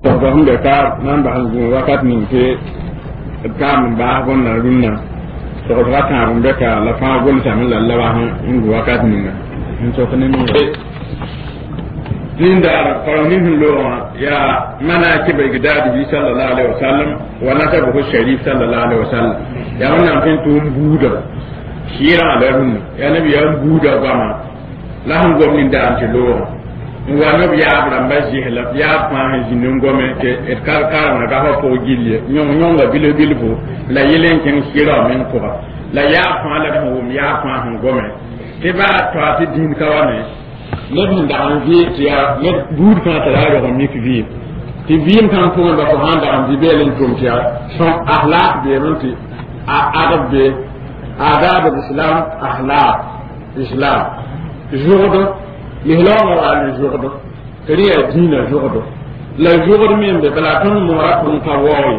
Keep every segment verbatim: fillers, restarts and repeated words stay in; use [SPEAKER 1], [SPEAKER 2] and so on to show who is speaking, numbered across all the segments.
[SPEAKER 1] ba hun da ka nan ba han wakat min ke ka min ba gon na runna to ko ta mun da ka la fa gon ta min la ba han in wakat min na in so kana min din da qawmin lo ya mana ke bai gida bi sallallahu alaihi wasallam wa na tabu sharif sallallahu alaihi wasallam ya wannan fin tun buda shira da runna ya nabi ya buda ba ma la han gomin da an lo wa nabi ya abram ba shi hela ya ma han jinun gome ke et kar kar na ga ho gilye nyong nyong ga bile bilbo la yelen ken shira men ko la ya fa la ho ya fa han gome te ba to ati din kawane nabi da an vi ya ne bud ka ta ga mi fi vi ti vi kan ko ba ko handa an bi belen tum tiya son akhlaq be mun ti adab be adab al-islam akhlaq islam jodo l'islam wa al-jodo kariya dina jodo la jodo min be bala ton mo rakun ka woy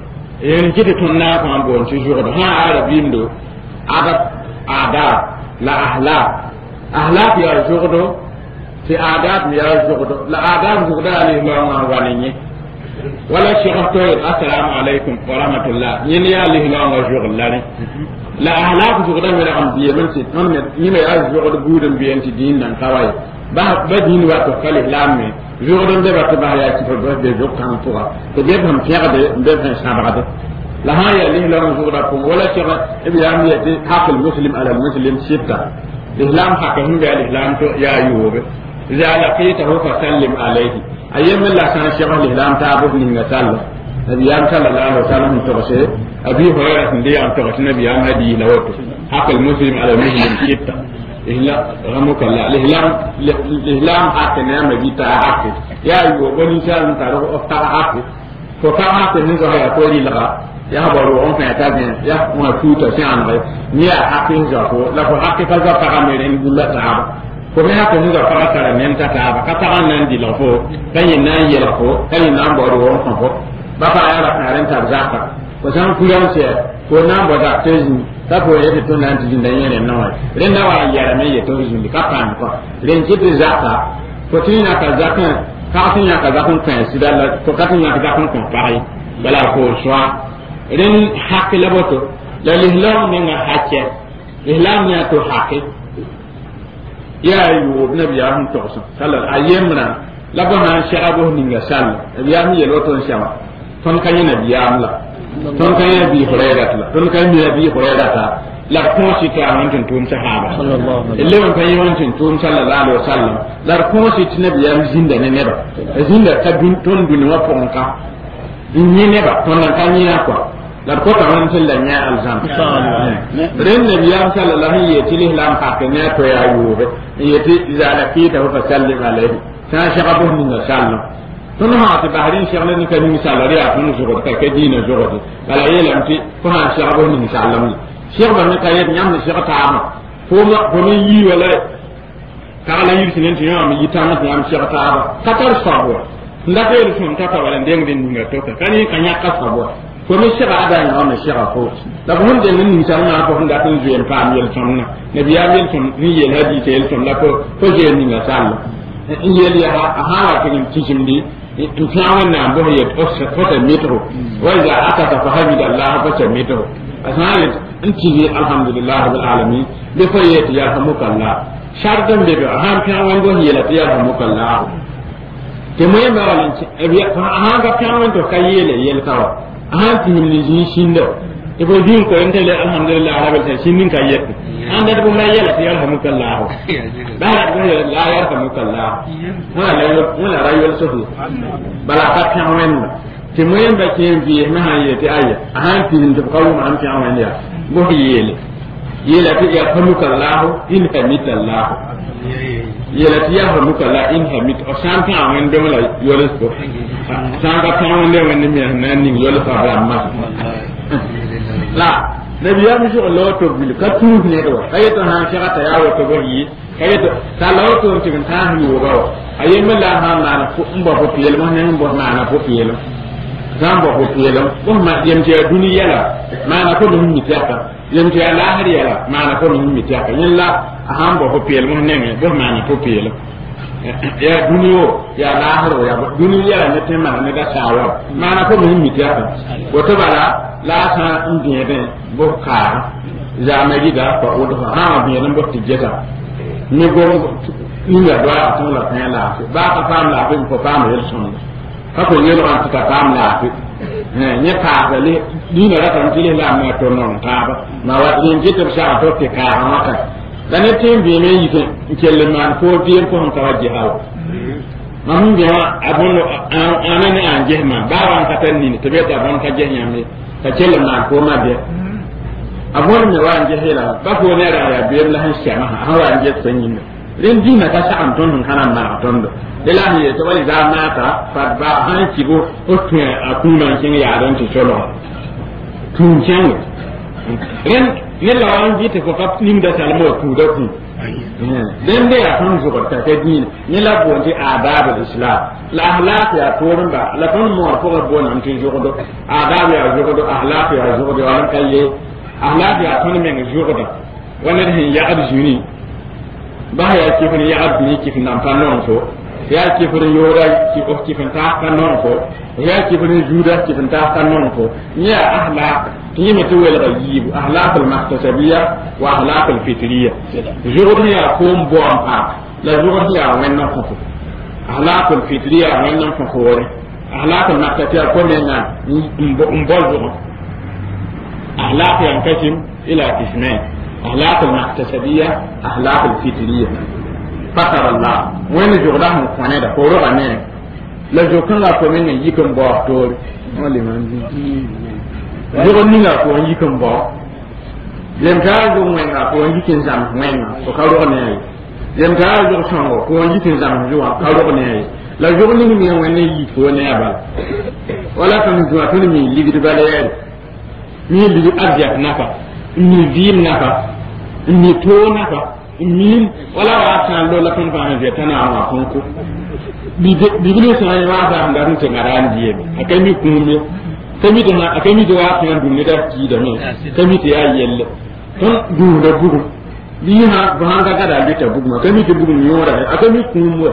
[SPEAKER 1] en kiti ton na ko an bon ci jodo ha arabim do adab adab la akhlaq akhlaq ya jodo في آداب يا زغد لا آداب زغد عليه الله وانيني ولا شيخ السلام عليكم ورحمة الله يني عليه الله زغد لاني لا أهلاك زغد من عم بيمنتي نون يني يا زغد بودن بينتي دين نان كواي با بدين واتو خلي لامي زغد ده بتبع يا تفر بس زغد كان فوق تجيبهم فيها ده ده سابقة لا هاي عليه الله زغد ولا شيخ ابي عم يتي حق المسلم على المسلم شتى الإسلام حقهم بالإسلام تو يا أيوب إذا لقيته فسلم عليه أيام الله كان شيخ الإسلام تعبد من سلم نبي صلى الله عليه وسلم تغشى أبي هريرة ندي أن تغشى نبي أن هدي لوته حق المسلم على المسلم شتى إلا رحمك الله الإسلام الإسلام حق نعم بيتا حق يا أيوب بني سلم تعرف أفتح حق ففتح حق نزه يقول لغا ya baro on fa ta bien ya mo futa si an re ni ya hakin za ko la ko hakki ka za ka me ren bulla ta ko me hakko ni za ka ta men ta ta ba ka ta nan di la ko kan yin nan yela ko kan yin nan baro on fa ko ba fa ya la ren ta za ka ko san ku yan ce ko nan ba da tezi ta ko ya to nan di nan yene nan wa ren da wa ya me ye to di ka pa ko ren ki ti za ka ko tin na ka za ka ka tin na ka za kun kan si da la ko ka tin na ka za kun kan pai bala ko swa ren haqqi laboto la lihlam ninga hakke ihlam ya to haqqi ya ayu nabi ya hum to sallallahu ayyamna labana sharabu ninga sall nabi ya mi yeloto shawa ton kany nabi ya amla ton kany nabi hurayra la ton kany nabi hurayra ta la ko ci ka wantin tum sahaba sallallahu alaihi wasallam kany wantin tum sallallahu alaihi wasallam la ko ci nabi ya zinda ne ne ba zinda ta dun ton dun wa ponka ni ne ba ton kan ni ko la ko ta won tin la nya alzam ren nabi sallallahu alaihi yati lihlam hakke ne to ya yube yati iza la kita fa sallim alaihi sa shaqabu min sallam tun ha ta bahrin shaglan ni kan misal riya tun zugo ka ke dina zugo bala yelam ti ko ha shaqabu min sallam shekh ban ka yet nyam ni shekh ta ma ko ma ko ni yi wala ka la yir sinen ti nyam yi ta ma nyam shekh ta ba ka tar sabo ndake yel sun ta ta wala ndeng den ni ngato ka kan yi kan yakka sabo ko mi shira ada ni on shira ko la ko hunde ni ta na ko hunda tun zuyen fam yel tonna ne biya yel ton ni yel hadi te yel ton la ko ko je ni nga sall in yel ya ha ha kin tijimdi in tawana na bo ye ko ko ta metro wa iza ataka fa hamida allah fa ta metro asali in tiji alhamdulillah rabbil alamin be fa yeti ya hamuka allah shardan be ha kan wando yela ya hamuka allah te moye ba walin ci e biya ha ga kan wando kayele yel kawa ahanti min ni shindo e bo din ko entele alhamdulillah rabbil alamin shinin ka yet anda do ma yela ya alhamdulillah bala do la ya alhamdulillah ha la yo wala rayol sofu bala ka kan wen ti moyen ba ke bi ma ha yeti aya ahanti min do kawu ma am ti awen ya bo yele yela ti ya alhamdulillah in hamitallah yela ti ya alhamdulillah in hamit o santi awen do la yoles ko sanga tawon le wani mi nan ni yolo fa ba ma la nabi ya mi so lo to bil ka tu ne do ayata ha shaka ta yawo to goyi ayata ta lo to tin ta hi wo ba ayema la ha na ko mba ko piyel mo ne mbo na na ko piyel zambo ko piyel ko ma yem je duniya la ma na ko dum mi tiaka yem je la hari la ma na ko dum mi tiaka yella ahambo ko piyel mo ne bo ma na ko piyel ya duniyo ya lahiro ya duniya ne tema ne da sawa mana ko mun mitiya wato bala la sa indiye de bokka za ma gida ko odo ha bi nan bokti jeta ni go ni ya do a ton la tan la ba ka fam la ko fam yel son ka ko yelo an ta fam la eh ne ka ga le ni na ra tan tile la ma to non ta ba ma wa ni jeta sa to ke ka ha ka dan ne tin bi me yite kelle man ko dir ko on tawajji haw mamun bi abon anani an jehma ba wan ka tan ni to be ta ban ka jehnya me ka kelle man ko ma be abon me wan jehela ba ko ne ra ya bi la han shama ha wan je sanyi ne ren dina ka sa am ton kana ma ton do de la ni to wali za mata fa ba han ki bo o tun akuma kin ya don ti solo tun chen ren ni la wan ji te ko ka nim da salmo ku da ku den de ya ton zo ta ta din ni la bo ti adab islam la akhlaq ya torun ba la ton mo ko ga bo nan ti zo do adab ya zo do akhlaq ya zo do an kaye akhlaq ya ton men zo do wannan hin ya arjuni ba ya ke fani ya abni ke fin nan fanon so ya ke fani yora ki of ki fin ta fanon ko ya ke fani juda ki fin ta fanon ko ya akhlaq ni me tuwel ghaib akhlaq al mahtasabiyya wa akhlaq al fitriyya jurdi ya kum bo am ha la jurdi ya wenna ko akhlaq al fitriyya wenna ko ko akhlaq al mahtasabiyya ko men na mbol zo akhlaq yankasim ila ismail أخلاق المحتسبية أخلاق الفطرية فخر الله وين جغدهم فنادا فورغا نين لا جوكن لا كومين يكم بو تور ولي من جوغن نيغا كو يكم بو لم تا جو وين لا كو يكن زام وين كو كارو نين لم تا جو سانغو كو يكن زام جو كارو نين لا جوغن نيغا وين يكو نيابا ولا كن جو توني مي ليغي بالي مي ليغي ارجع نافا ni vim naka ni to naka min wala wa tan do la kan fa je tana wa konko bi bi bi so ay wa da ndaru te ngaran diye akai mi kumbe kami da akai mi da wa tan dun da ki da me kami te ya yelle ton du da bugu bi ha ba ga ga da ta bugu ma kami te bugu ni yora akai mi kumbe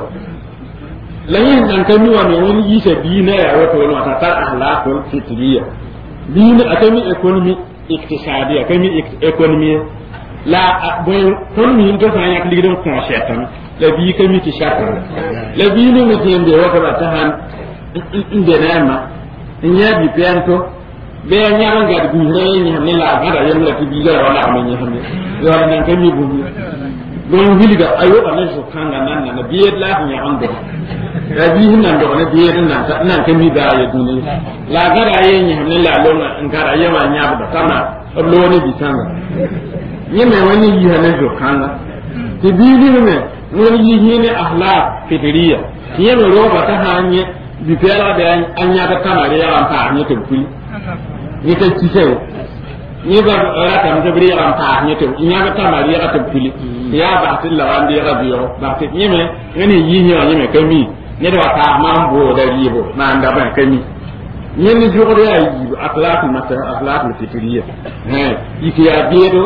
[SPEAKER 1] la yin nan kami wa me woni yi se bi na ya wato no ta ta ahlakul fitriya bi na akai mi economy اقتصادية كمي ايكونومي لا بون كون مي ندو فان ياك ليغي دون كونسيتام لا بي كمي تي شاكر لا بي نو متين دي وكا تهان اندناما نيا بي بيانتو be nyaran ga du re ni hamne la ga da yamla ti bi ga wala amani hamne yo nan kami bu don hiliga ayo ba nan so kanga nan na biye la ni ando da bi hinan do na biye nan ta nan kami da ya duni la ga da yen ni hamne la lo na in kara yama nya ba kana lo ni bi tanga ni me wani yi hanan so kanga ti bi ni me wani yi ni akhlaq fitriya ni me ro ba ta hanye bi fera da anya ga kana ya ran ta ni to kuli ni ta ci sai ni ba ra ta mu bari ran ta ni to nya ga kana ya ga to kuli ya ba tin la ran ya ga biyo ba ti ni me ni yi ni ni me kami ni da ta man bo da ribo na anda ba kami ni ni jo da yi akhlaq mata akhlaq fitriya eh iki ya biedo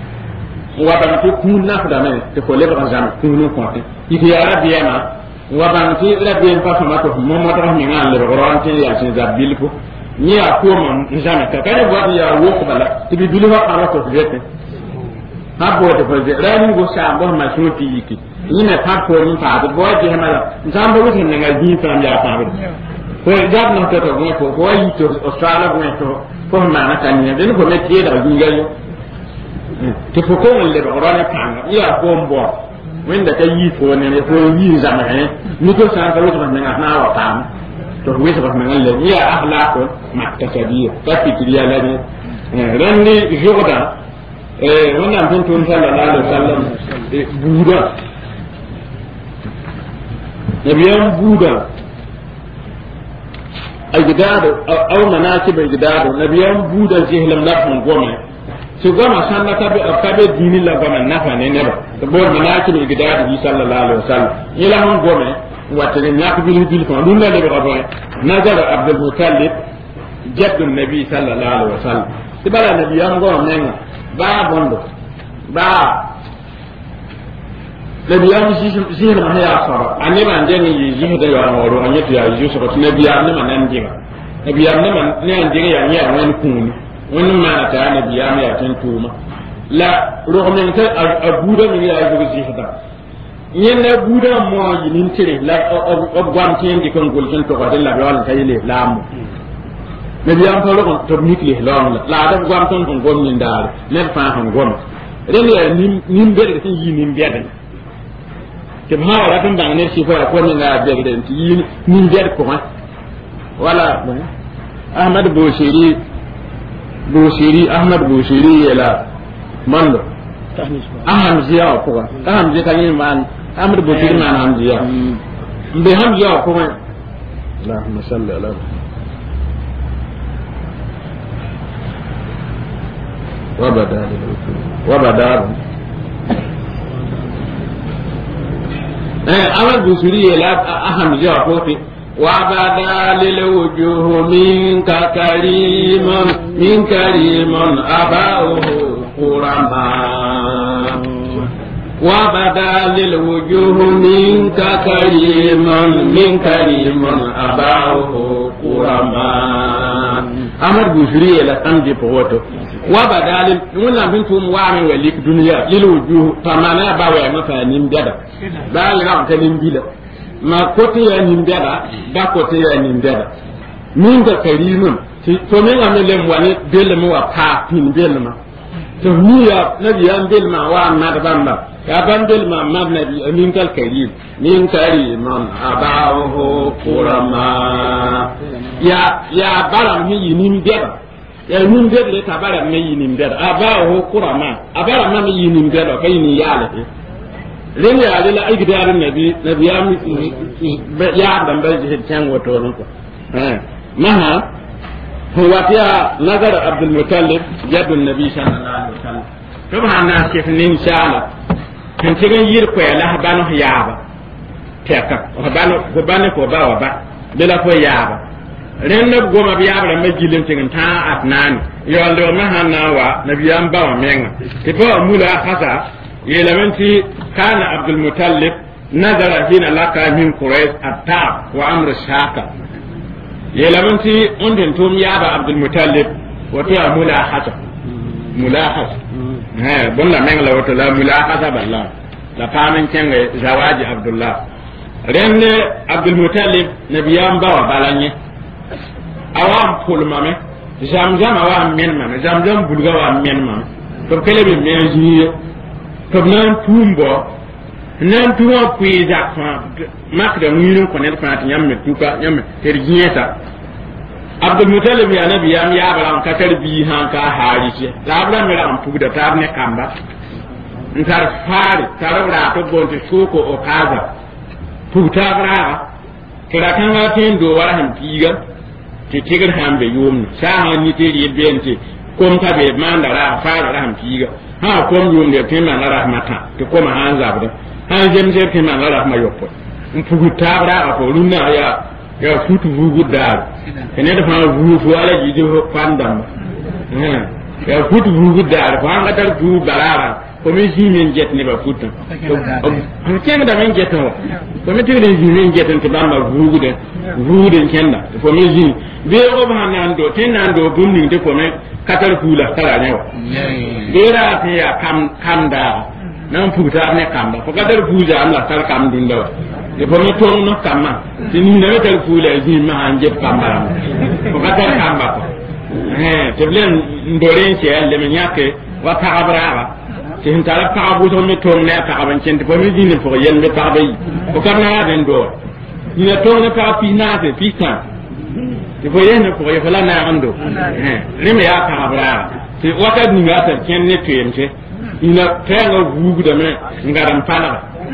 [SPEAKER 1] wa ba ti kun na da me te ko le ba jam kun no ko iki ya rabiana wa ban ti rabien pa sama to mo mo ta mi ngal le ron ti ya sin zabil ko ni a ko mo njana ka kare bo ya wo ko bala ti bi bilu ha ara ko vete ha bo de ko rani go sa bo ma so ti yiki ni na pa ko ni pa bo je ha mala nzambo wo tin ngal bi fa ya pa be ko ja no to to ko ko yi to australia ko to ko ma na kan ni de ko me ti da bi ngal ti ko ko le ron ka ya ko mbo wanda ka yi ko ne ko yi zama ne ni ko san ka lokacin nan na wa tam to wai ta nan le ya akhlaq maktasabiyya ta fikriya la ne ran ni joda eh wannan bin tun sallallahu alaihi wasallam buda nabiyan buda ajdadu aw manakib ajdadu nabiyan buda jihlam lafun goma so gama sanna tabe tabe dini la gama nafa ne ne ba to bo manaki ni gidadu bi sallallahu alaihi wasallam ila hon gome watene nyak bil bil ko dun la le ba ba nazar abdul mutallib jaddu nabi sallallahu alaihi wasallam tibala nabi am go men ba bondo ba nabiyam zihir ma ya sara anne man den yi zihir da yawan woro anye to ya yusuf ko nabiyam ne man nan dinga nabiyam ne man ne an dinga ya ya wani kun wani ma ta nabiyam ya tan tuma la rohmen ta abuda mi ya yi zihir da yen na buda mo yi nin tire la ob gwam tin di kon gol ken to ko de la wal tayile lam nabiyam fa ro to nikli lam la da gwam ton kon gom min dal ne fa han gom ren ya nim nim bere tin yi nim bere ke ma wala tan bang ne si fa ko ni nga bere den ti nim bere ko ma wala ahmad boshiri boshiri ahmad boshiri yela mando aham ziya ko aham ziya kan man ahmad boshiri man aham ziya mbe ham ziya ko ma allahumma salli ala وبدا وبدا eh awal busuri la aham ja kofi وبدا للوجوه منك كريم من كريم أباه قرما وبدا للوجوه منك كريم من كريم أباه قرما أمر بشري إلى أنجي بوتو وبدا لل بنتم وامي وليك دنيا للوجوه تمانا باوي مفانين بدا بال رام تنين بلا ما كوتي يا نيمبدا دا كوتي يا نيمبدا من دا كريم to me ga mele mwani bele mo wa pa pin bele ma to ni ya nabi an bele ma wa na da bamba ya ban bele ma ma nabi min kal karim min karim abahu qurama ya ya baram mi yinim beda ya nim beda le ta baram mi yinim beda abahu qurama abaram ma mi yinim beda kai ni yale len ya le la igdar nabi nabi ya mi ya dan ba ji tan wato ko eh maha هو فيها نظر عبد المطلب جد النبي صلى الله عليه وسلم طبعا الناس كيف ان شاء الله كان تيجي يركو لا بانو يابا تيكا وبانو وبانو كوبا وبا بلا كو يابا رن غوما بيابا ما جيلم تيغن تا اتنان يولو ما هناوا نبيام با ومن تبا مولا خاصا يلمنتي كان عبد المطلب نظر هنا لك من قريش التاب وامر الشاكا يلمنتي عندن توم يابا عبد المطلب وتيا ملاحظة ملاحظة ها بنا من لا وتلا ملاحظة بالله لا فامن كان زواج عبد الله رن عبد المطلب نبيام بوا بالاني awam pol mame zamzam awam men mame zamzam bulga wa men mame to kele be men jiye to nan tumbo nan tuwa pi zakfa mak da ngin ko ne fa nyam me tuka nyam ter jieta abdul mutalib ya nabi yam ya balam ka tarbi han ka harije labla me ram puda tar ne kamba ntar fari tarawra to gonte suko o kaza puta bra kira kan ga tin do wara han piga ti tigar han be yum sa han ni te ri bente kom ta be mandara fara ram piga ha kom yum de tin man rahmata to kom han zabda han jem je tin man rahma yoppo mpugu tabra ko lunna ya ya futu vugu dar ene da fa vugu fu ala ji jo pandam eh ya futu vugu dar fa nga dar vu barara ko mi ji min jet ne ba futu ko kema da men jeto ko mi tiri ji min jeton to bamba vugu de vugu de kenda ko mi ji be ko ba nan do tin nan do bunni de ko me katar kula tara ne wa be ra te ya kam kam da nan futa ne kam ba ko katar fuja amla tar kam dunda de ko mi ton no kamma tin ne tar kula ji ma anje kambara ko katar kamba ko eh te blen ndoren ci alle me nyake wa ta'abrara tin tara pa bu to mi ton ne ta ban cin ko mi dinin fo yen me pa bay ko kana den do ni ne ton ne pa pi na te pi kan te fo yen ko ye fala na ando eh ni me ya ta'abrara te waka ni ngata ken ne tuyente ina tenga gugu da me ngaram pala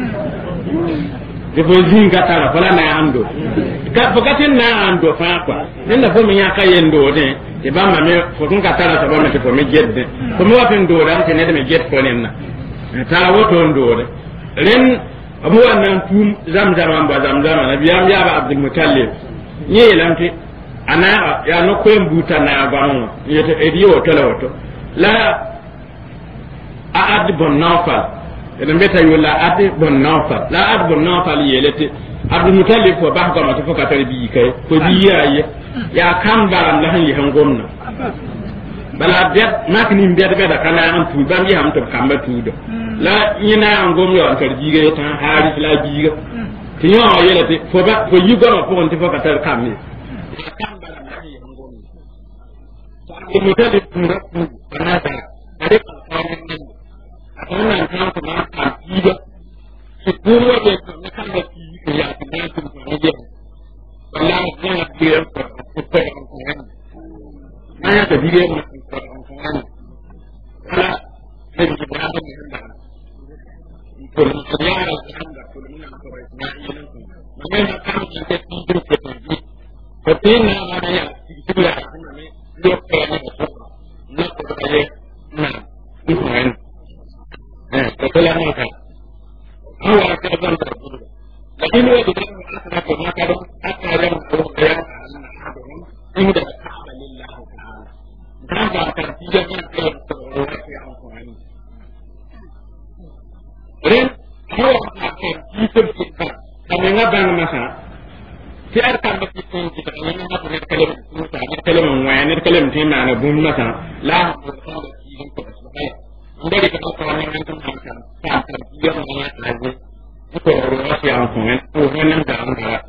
[SPEAKER 1] de fo jin gata la fala na ando ka fo katin na ando fa kwa nenda fo mi nyaka yendo de te ba ma me fo kun ka tara ba me te fo me jedde ko mi wafen do ran te ne de me jet ko nenna tara woto ndo de ren abu wannan tum zamzam amba zamzam na biyam ya ba abdul mutallib ni lamte ana ya no ko embuta na ba mo yete ediyo woto la woto la a ad bon nafa idan beta yola ate bon nafa la ad bon nafa li yelete abdul mutallib ko ba ko ma to ka tarbi kai ko biya ya kan baram la han yi han gomna bala bet makni mbed beda kala an tu bam yi ham to kamba tu do la yina an gom yo an tarbi ga tan haris la biga ti yo yelete fo ba ko yi go ko on ti fo ka tar kamni kan baram la yi han gomna abdul mutallib ko rabbu anata ade ka kamen nan wannan kan ko ma ka biga ki ko wa de ko kan da ki ya ta ne ko ne wallahi ya biya ko ko ko aya ta biya ko ko ala sai ki ba da ne da ko ne ya ra da ko ne ko ba na yi ne ko ne na kan ki ta ki ko ko ko tin na ma ya ki ki ya ne do ko ne ko ne ko ba ye na ki ko ne eh ko la na ka awa ka ban da ko lakini wewe tunataka kwa kado hata leo kwa ya inda kaaba lillahi ta'ala ndio atakija kwa kwa ya Qur'ani ren hawa ka kitab kitab kama ngabang masa fi arkan da kitab kitab ne na da kalma muta ne kalma waya ne kalma tin na na bun masa la ko da kitab ko subhanahu ndari ka ko ne nan kan kan ta ta ya ne ya lazi ko ro ya ko ne ko ne nan da an da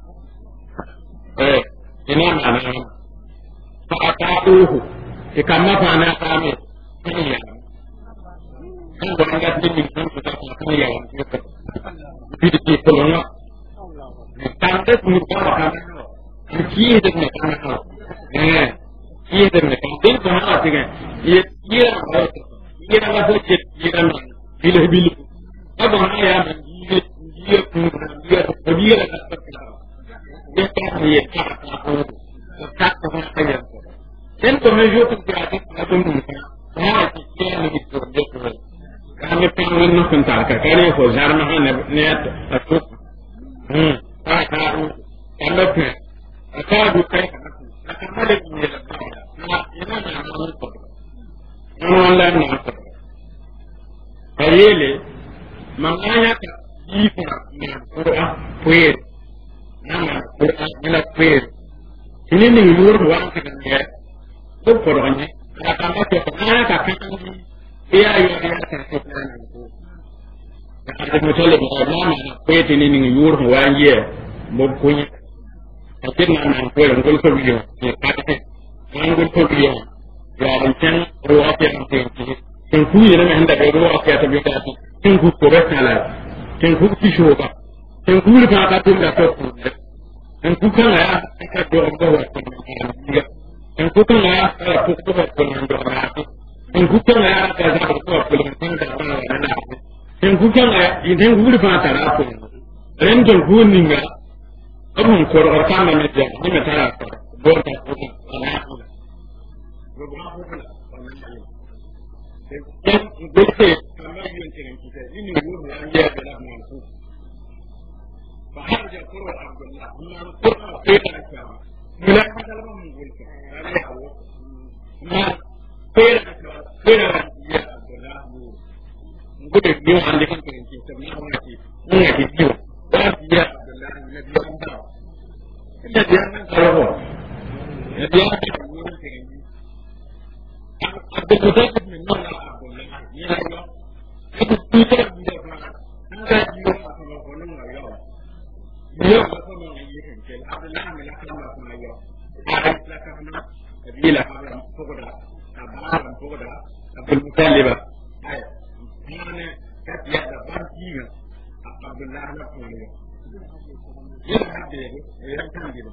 [SPEAKER 1] eh ina ma na fa ta'uhu e kamma fa na ta me ya kan da ga din din kan ta kan ya ko bi di ko no tan da ku ko ka ki da ne kan ka eh ki da ne kan din ko na ta ga ye ye ye na ba ce ye na bil bil aba na ya man ye ye ku ye ko ye na ta ta ye ta ye ta ta ko ta ta ko ta ya dan ko me yo ku ta ta ta ko ni ta ha ki ke ni ki ko de ko ka me pe no no kan ta ka ka ne ko jar na ne ne ta ko hmm ta ta ta me pe ta du kai ka ka ma de ni la ta na ina na na ko no la na ko ayele manganya ka yi ko ni ko a puer na ko a ni la puer ini ni lur wa ka ne ko ko ronye ka ka ma to ka ka ka iya yo ya ka ko na ko ka ko tole ko na na ko ti ni ni lur wa ye mo ko ni ka ti na na ko ron ko biyo ni ka ta ni ko biyo ya ran tan ro a pe na ti tin ku yi na handa da ro a pe ta biyo ta tin ku ko ba kala tin ku ki sho ba tin ku ri ka ta tin da ko tin ku kan ya ka do ga wa tin ku kan ya ka ko ko ba ko ndo na tin ku kan ya ka za ko ko ko tin da na na tin ku kan ya tin ku ri ka ta na ko ren tin ku ni ga abun ko ro ka na me ja ni me ta ra ko do ta ko na ko ro ba ko na yan dole kamar yin tin ku ta ni ni wo na ya da na ko فخرج قرة عبد الله من قرة قيل الكلام من هذا لما نقول ما قيل الكلام قيل يا عبد الله نقول اليوم عندك أنت في سماه ونأتي ونأتي اليوم وأنت يا عبد الله الذي أنت الذي أنت هو الذي أنت عبد المطلب من نوع عبد الله يا الله كتب تيجي من الجماعة هذا اليوم أصلا قلنا اليوم اليوم أصلا يجيهم كل عبد الله من الأحلام أصلا اليوم عارف لك أنا قبيلة أبرم فقدا أبرم فقدا عبد المطلب أي أنا كتيا دبان كيما عبد الله أنا أصلا اليوم يوم هذا يوم كان كده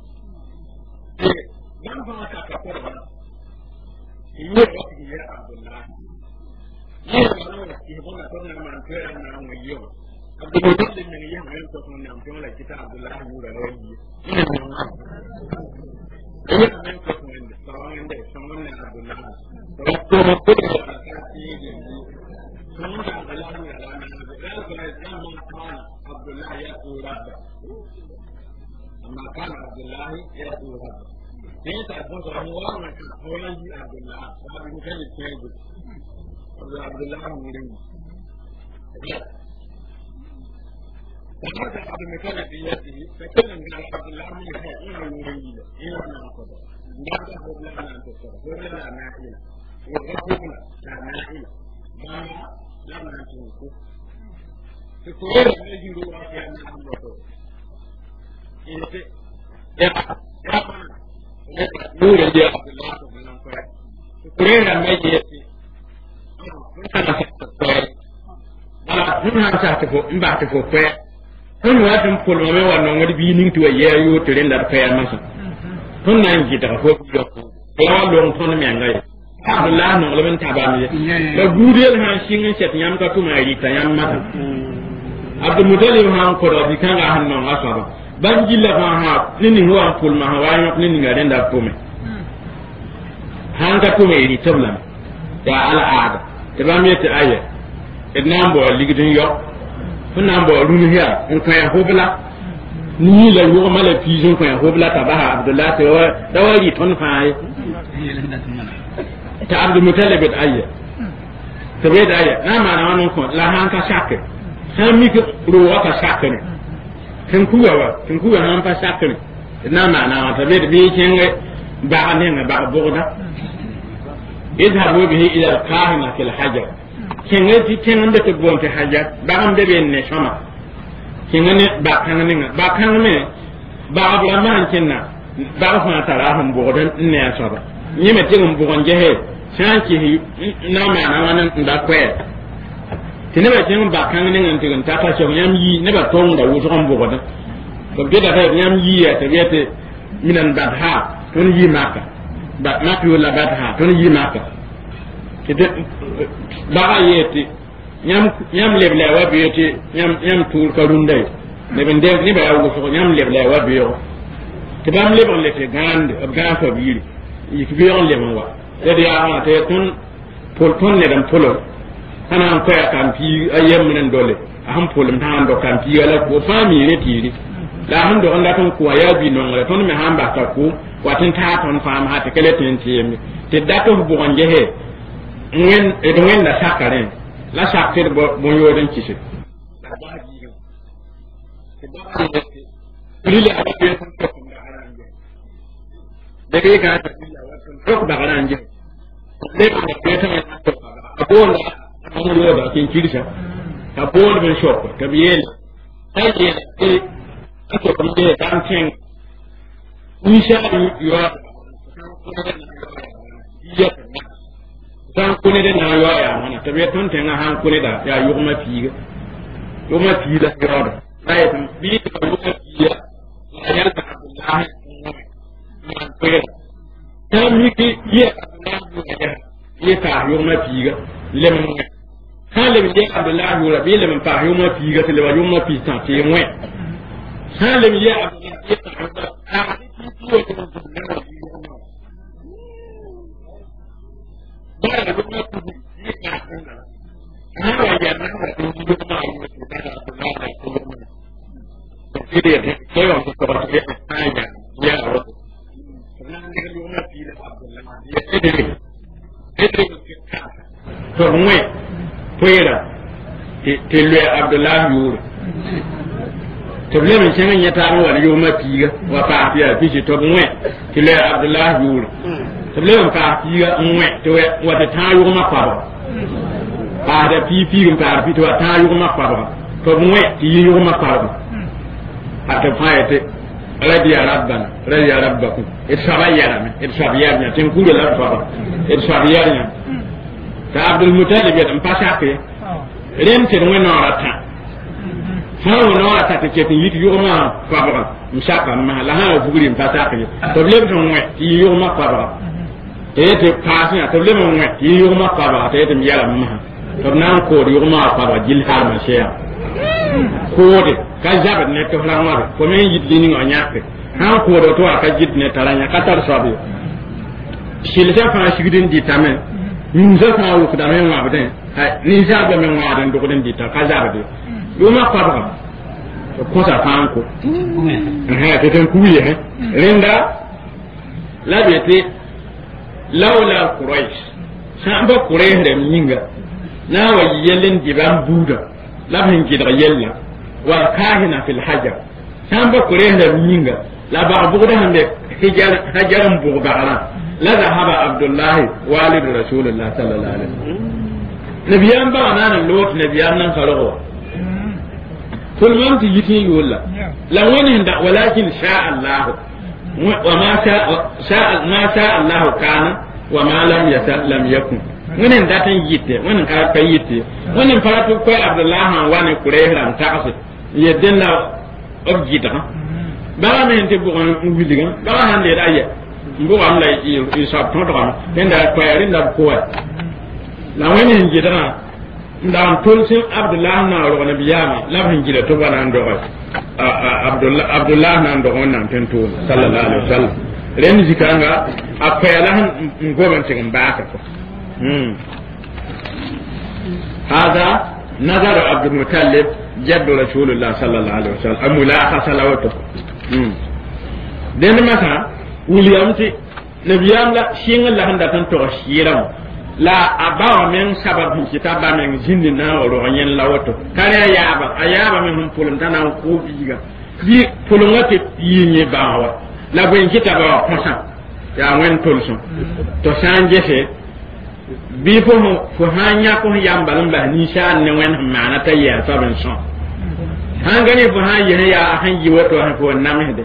[SPEAKER 1] يوم فما تكفر يوم يا عبد الله يوم أنا يهون أصلا ما نقول أنا يوم عبد المطلب من يوم يوم تصون يوم كم لا كتاب عبد الله نور عليه يوم يوم تصون عند سواء عند سواء عبد الله ربنا مقدر سواء عبد الله نور على عبد الله يأتي ربه أما كان عبد الله يأتي ربه ليس أفضل الله هو عبد الله وهذا مكان التاجر عبد الله نورين فقد عبد المطلب بيده فكلم عبد الله بن يحيى إلى المريد إلى الناقض بعد هؤلاء أن تذكر هؤلاء نائلة وغفرنا لا نائلة ما لا نتوقف تقول الذي هو في أن نعمله إنت يا يا نور يا عبد الله بن يحيى تقول ما يجي أنا سأتفو إمبارتفو فيه hun watin pol me wannan wadi bi ning to ye yo to renda fa ya masa hun nan ji daga ko yo ko ya long ton me ngai Abdullah no leben tabami da gudel han singin set nyam ka tuma ri ta nyam mata Abdul Muttalib han ko do dikanga han non asaba ban jilla fa ha nini huwa pol ma wa yo nini ga renda ko me han ka tuma ri tablam ya ala ada tabamiyati aya idnam bo ligidin yo funa bo runu hiya in ko ya hobla ni la yo mala pizon ko ya hobla tabaha Abdullah te wa dawari ton faay ta Abdul Muttalib ayya tabe da ayya na ma na wonon ko la han ka shakke han mi ko ro wa ka shakke ne kin kuwa wa kin kuwa han pa shakke ne na ma na tabe da bi kin ba ne na ba boda idhabu bihi ila al-kahina fil hajar kenga ti kenga de bonte hajat ba am de ben ne sama kenga ne ba kanga ne ba kanga me ba abla man kenna ba fa tara hum bodan ne asaba ni me tingum bogon jehe sanki na ma na wanan nda kwe tene ba kenga ba kanga ne nganti gan tata so nyam yi ne ba tong da wuso am bogoda ko be da nyam yi ya tabiyate minan badha ton yi maka ba maka wala badha ton yi maka baga yeti nyam nyam leble wa biyeti nyam nyam tour karundai ne ben de ni ba yawo so nyam leble wa biyo te bam leble le te gande ab gan fa biri yi ki biyo le wa te de ya te ton pol ton le dam polo ana an ko ya kan pi ayem men dole aham polum tan do kan pi ala ko fami ne tiri la han do anda ton ko ya bi non la ton me hamba ka ko watin ta ton fam ha te kele ten tiyemi te dato bu gonje he nguen e do nguen da sakaren la sakter bo bo yoden kisi la ba ji yo te ba ni le ala be ton ko da aranje de be ka ta ni la wato ko da aranje le ko da be tan ko abon da an yo da kin kirisa abon ben shop ka biyen ai ke e ko ko de tan ken ni sha yo yo san kune da na yo ya mana tabe ton tenga han kune da ya yo ma figa yo ma figa da yaro ai tan bi da yo ma figa ya da Abdullah man kure ta mi ki ye Abdullah ya ye ka yo ma figa le mun ha le bi Abdullah yo rabi le mun pa yo ma figa te le yo ma fi ta te mwe ha le bi Abdullah ye ka ta ti ti yo ko na bara da kuma ku yi ka kuma ana ya na da ku yi kuma yi ku da da ku na da ku yi ku da da sai wa ku ba ya hanya ya ro nan da ku na fi da Abdullah ya ede ede ku ka to mwe poira te te le Abdullah yuru to le min sai ya taro wa yo ma fi ga wa pa fi fi to mwe te le Abdullah yuru to le ka fi ga mwe to wa ta tayo ma pa ba da fi fi ga fi to tayo ma pa to mwe ti yo ma pa ata fayete radi ya rabbana radi ya rabbakum irsabayana irsabayana tin kula la fa irsabayana ta Abdul Muttalib ya dan pasake ren te no na rata ha no rata te ke tin yiti yo ma fa ba musaka ma la ha buguri pasake to le to mwe ti yo ma fa ba te te pasina to le mwe ti yo ma fa ba te te yala ma to nan ko yo ma fa ba jil har ma sheya ko de ka jabat ne to la ma ko men yidli ni nganyake han ko do to aka jid ne taranya katar sabi silsa fa shigidin di tamen min za ka wo da men wa baden ni za ba men wa dan do den di ta ka jabat yo ma fa ba ko sa fa ko ha te tan kuye he renda la bete laula quraish sa ba quraish da minga na wa yelen di ban buda la hin kidra yella wa kahina fil hajar samba kure da minga la ba buguda hande hijar hajaran bugara la dhahaba abdullah walid rasulullah sallallahu alaihi wasallam nabiyan ba nan lot nabiyan nan karo kul man ti yiti yolla la wani da walakin sha Allah wa ma sha sha ma sha Allah kana wa ma lam yasa lam yakun wannan datan yitte wannan ka kai yitte wannan faratu ko abdullah wani kure ran ta asu yedden la objita ba men te bu on widiga ba hande da ya mbo am la yi sa to to am tenda ko yari da ko la wani hinje dana ndan tolsin abdullah na ro na biyama la hinje to bana ndo abdullah abdullah na ndo wannan tento sallallahu alaihi wasallam ren zikanga apela han ngoban tin baaka ko hmm hada nazar abdul mutallib جد رسول الله صلى الله عليه وسلم أملاك صلواته دين مثلا ويليام تي نبيام لا شين الله هندا تنتو شيرام لا أبا من سبب كتاب من جننا ورغين لوتو كان يابا أيابا من هم فلم تنا وكوبيجا دي فلمات يني باوا لا بين كتاب وقصا يا وين تولسون تسان جسد bifo fo hanya ko yambalan ba ni sha ne wen mana ta ya sabin son hangani fo hanya ya hanji wato han ko namede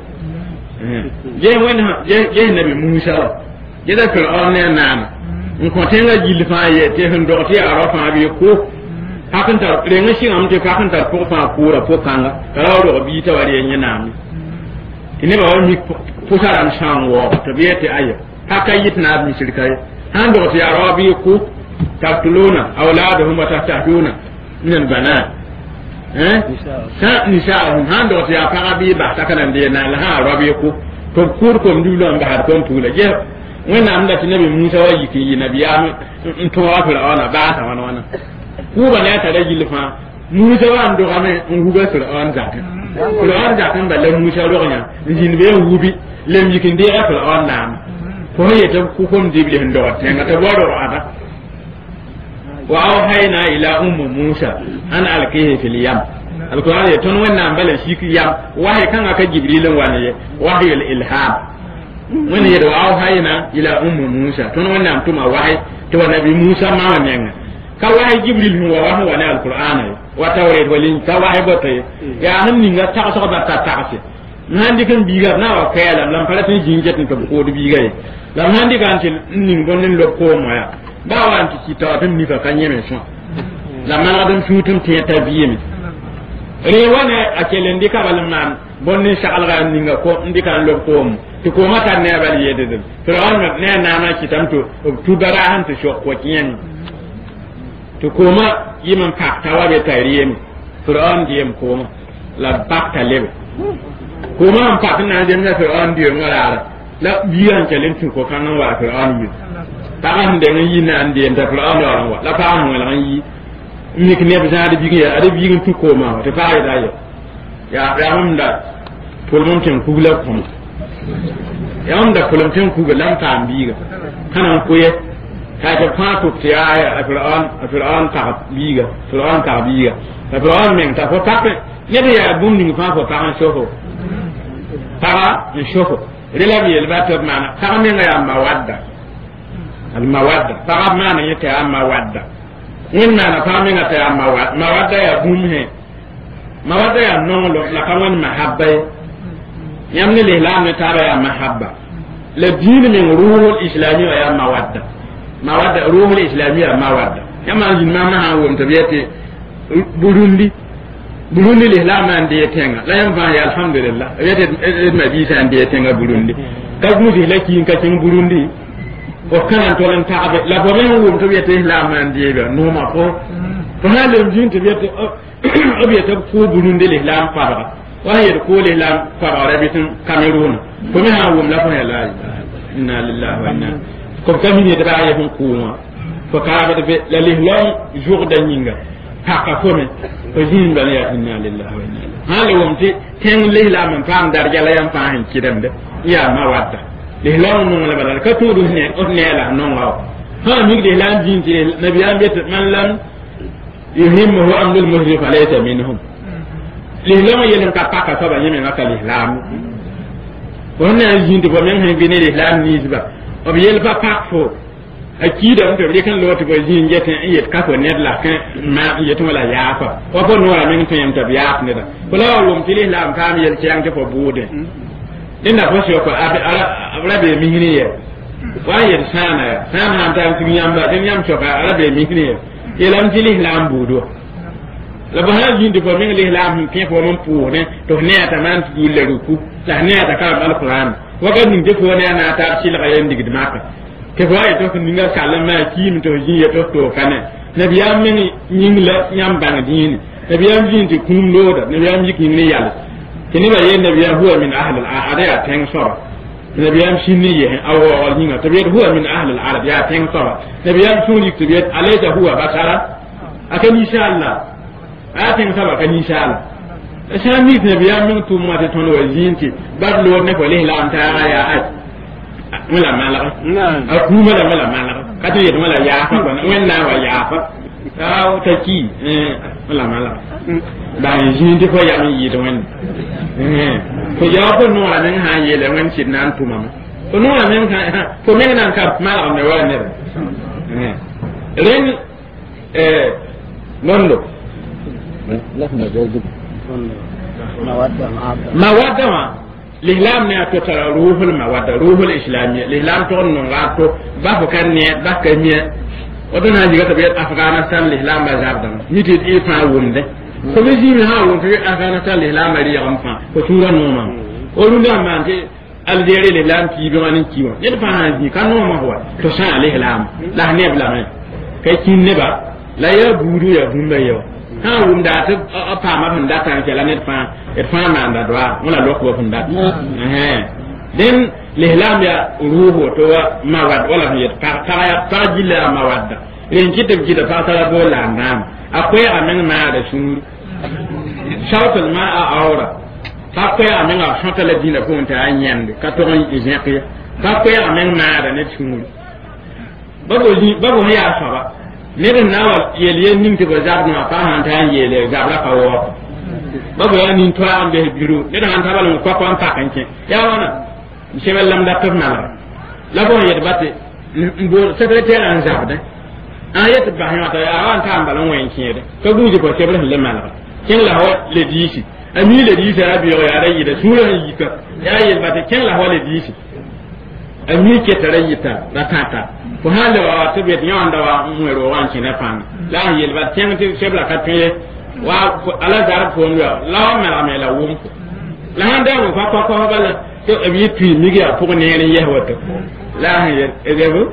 [SPEAKER 1] je wen je je nabi musa je da fir'aun ne nan in ko tenga jilfa ye te hun do ti arafa bi ko hakan ta renga shi am te hakan ta ko fa kura ko kanga rawo do bi ta wari yen nam ine ba wani fusaran shanwo to biyete ayo haka yitna bi shirkai hando ti arabi ku taqtuluna awladuhum wa tahtuna min albanat eh sa nisa'uhum hando ti arabi ba takana de na la arabi ku to kur ko ndulo amba har kon tula je wena amda ti nabi musa wa yiki yi nabiya to wa fir'auna ba ta wana wana ku ba ne ta da gilfa musa wa ando game nguga fir'aun zaka fir'aun zaka ba la musa ro nya jin be ngubi lem yikin de fir'aun nam ko yete ku kon dibli ndo tenga to bodo ada wa awhayna ila ummu musa an alqihi fil yam alquran ya ton wannan bala shi ki yam wahi kan aka jibrilin wani wahi al ilham wani ya wa awhayna ila ummu musa ton wannan tuma wahi to nabi musa ma wannan ka wahi jibril wa wahi wani alquran wa tawrid walin ka wahi bote ya han ninga ta so ba ta ta ce nan dikan biga na wa kayala lam faratin jinjetin to ko biga lam handi kan til nin gonin lo ko moya ba wan ti ta tan ni fa kanye me so lam na dum futum te ta biye mi re wana akele ndika balam nan bonni shakal ga ninga ko ndika lo ko mo ti ko mata ne bal yede de to an ne na na ki tamto tu dara han to sho ko kiyen to ko ma yiman fakta wa be tariye mi qur'an diem ko ma la bakta lebe ko ma am fakta na dem na qur'an diem ngara la biyan kelen tun ko kan wa qur'an yi ta an de ngi na ande en ta qur'an wa la ta an wala yi ni kne be zaade bi ya ade bi ngi ko ma ta fa ida ya ya rahum da pulmon ten kugla ko ya on da pulmon ten kugla lam ta ambiga kana ko ye ka ta fa to ya ya qur'an qur'an ta biga qur'an ta biga qur'an men ta ko ta ne ya bum ni fa ko ta an shofo ta ni shofo relabi elbato mana kame nga ya mawadda al mawadda faqat mana yete ya mawadda inna na kame nga ta ya mawadda mawadda ya bumhe mawadda ya nonglo la kawan mahabba yamni lihlam ne tara ya mahabba la din min ruhul islami ya mawadda mawadda ruhul islami ya mawadda yamma jin ma ma ha won tabiyete burundi burundi lihlam an de tenga la yam fa ya alhamdulillah yete ma bi sa an de tenga burundi ka gudi la ki ka tin burundi o kan to ran ta abe la bomen wum to yete lihlam an de be no ma ko to na le jin to yete o bi yete ko burundi lihlam fara wa yete ko lihlam fara rabitin cameroon ko mi ha wum la fa ya la inna lillahi wa inna ko kam ni da ya hun kuma ko ka be la lihlam jour da nyinga haka kome ko jin ban ya inna lillahi wa inna ilaihi hal wumti ten lihla man fam dar jala yam fa hin kidam de ya ma wadda lihla mun la badal ka tudu ne on ne la non wa ha mi de lan jin ti nabi am bet man lam yuhimmuhu amrul mushrif falaysa minhum l'islam yelen ka paka so ba yeme ngaka l'islam wannan jindi bo men hen bini l'islam ni ba o bi yel pa pak fo akida on to be kan loti bo jin jete yet ka ko net la kan ma yet wala yafa ko ko no la men to yam to biya ne da ko la lum ti l'islam kam yel tiang te fo bude inda ko so ko abi ala be mihriye wa yet sana sana ta tin yam ba tin yam so ka ala be mihriye yelam ti l'islam budo la ba ha jindi ko men l'islam ke fo mon pour ne to ne ta man ti le ruku la ne ta ka al-quran wa ga ni defo ne na ta ci la yeen digid maka ke fo ay to ni nga kala ma ki mi to ji ya to to kane nabi am men nying la nyam bang din nabi am jindi kum loda nabi am yiki ni yalla ke ni ba yen nabi huwa min ahli al-arab ya tan sura nabi am shinni ye awo wal ninga to be huwa min ahli al-arab ya tan sura nabi am suni to be alayta huwa basara akan insha Allah atin saba kan insha Allah sami nabi am min to ma te ton wajinti badlo ne ko l'islam ta ya ay mala mala aku mala mala mala kata ye mala ya fa ban wenna wa ya fa taw ta ki eh mala mala da yin di ko ya mi yi to wen eh ko ya ko no la men ha ye le wen chin nan tuma ko no la men ka ko men nan ka mala me wa ne eh ren eh nondo la na jojo mawadda mawadda ma l'islam ne to tara ruhul mawadda ruhul islamiyya l'islam to non rato ba ko kan ne ba ka mi wato na jiga tabi afghanistan l'islam ba zabdan miti e fa wonde ko be jimi ha won to afghanistan l'islam ari yam fa ko tura no ma o lu na man te algérie l'islam ki bi manin ki won yel fa ha ji kan no ma wa to sa l'islam la ne bla me kay kin ne ba la ya buru ya bumba yo ha wum da ta pa ma hunda ta ke la net fa e fa ma nda doa wala lokko hunda eh den l'islam ya ruhu to mawad wala yet ka ka ya ta jilla mawadda ren kitab jida fa ta bo la nam akwai amen ma da shuru shautul ma a aura akwai amen a shautul dina ko ta anyande ka to on ijekiya akwai amen ma da ne shuru babo ji babo ya saba nere nawa yeliye ninti ko zarna pa han tan yele zabra ka wo babu ya nin to an be biru nere han tabal ko ko an ta kanke ya wana shebel lam da tofna la la bon yed batte mbo secrétaire an zabda ayat bahima ta ya wan ta ambalon wen kiyede ko guji ko shebel le mala ken la ho le disi ami le disi abi yo ya rayi da sura yi ka ya yed batte ken la ho le disi ami ke tarayita ratata ko hande wa tabe nyanda wa mwero wanchi na pan la yel ba tengti sebla katye wa ala zarab ko nwa la mela mela wum la hande ko ko ko bala to abi tu migi a pour ne ne yehwata la yel edebu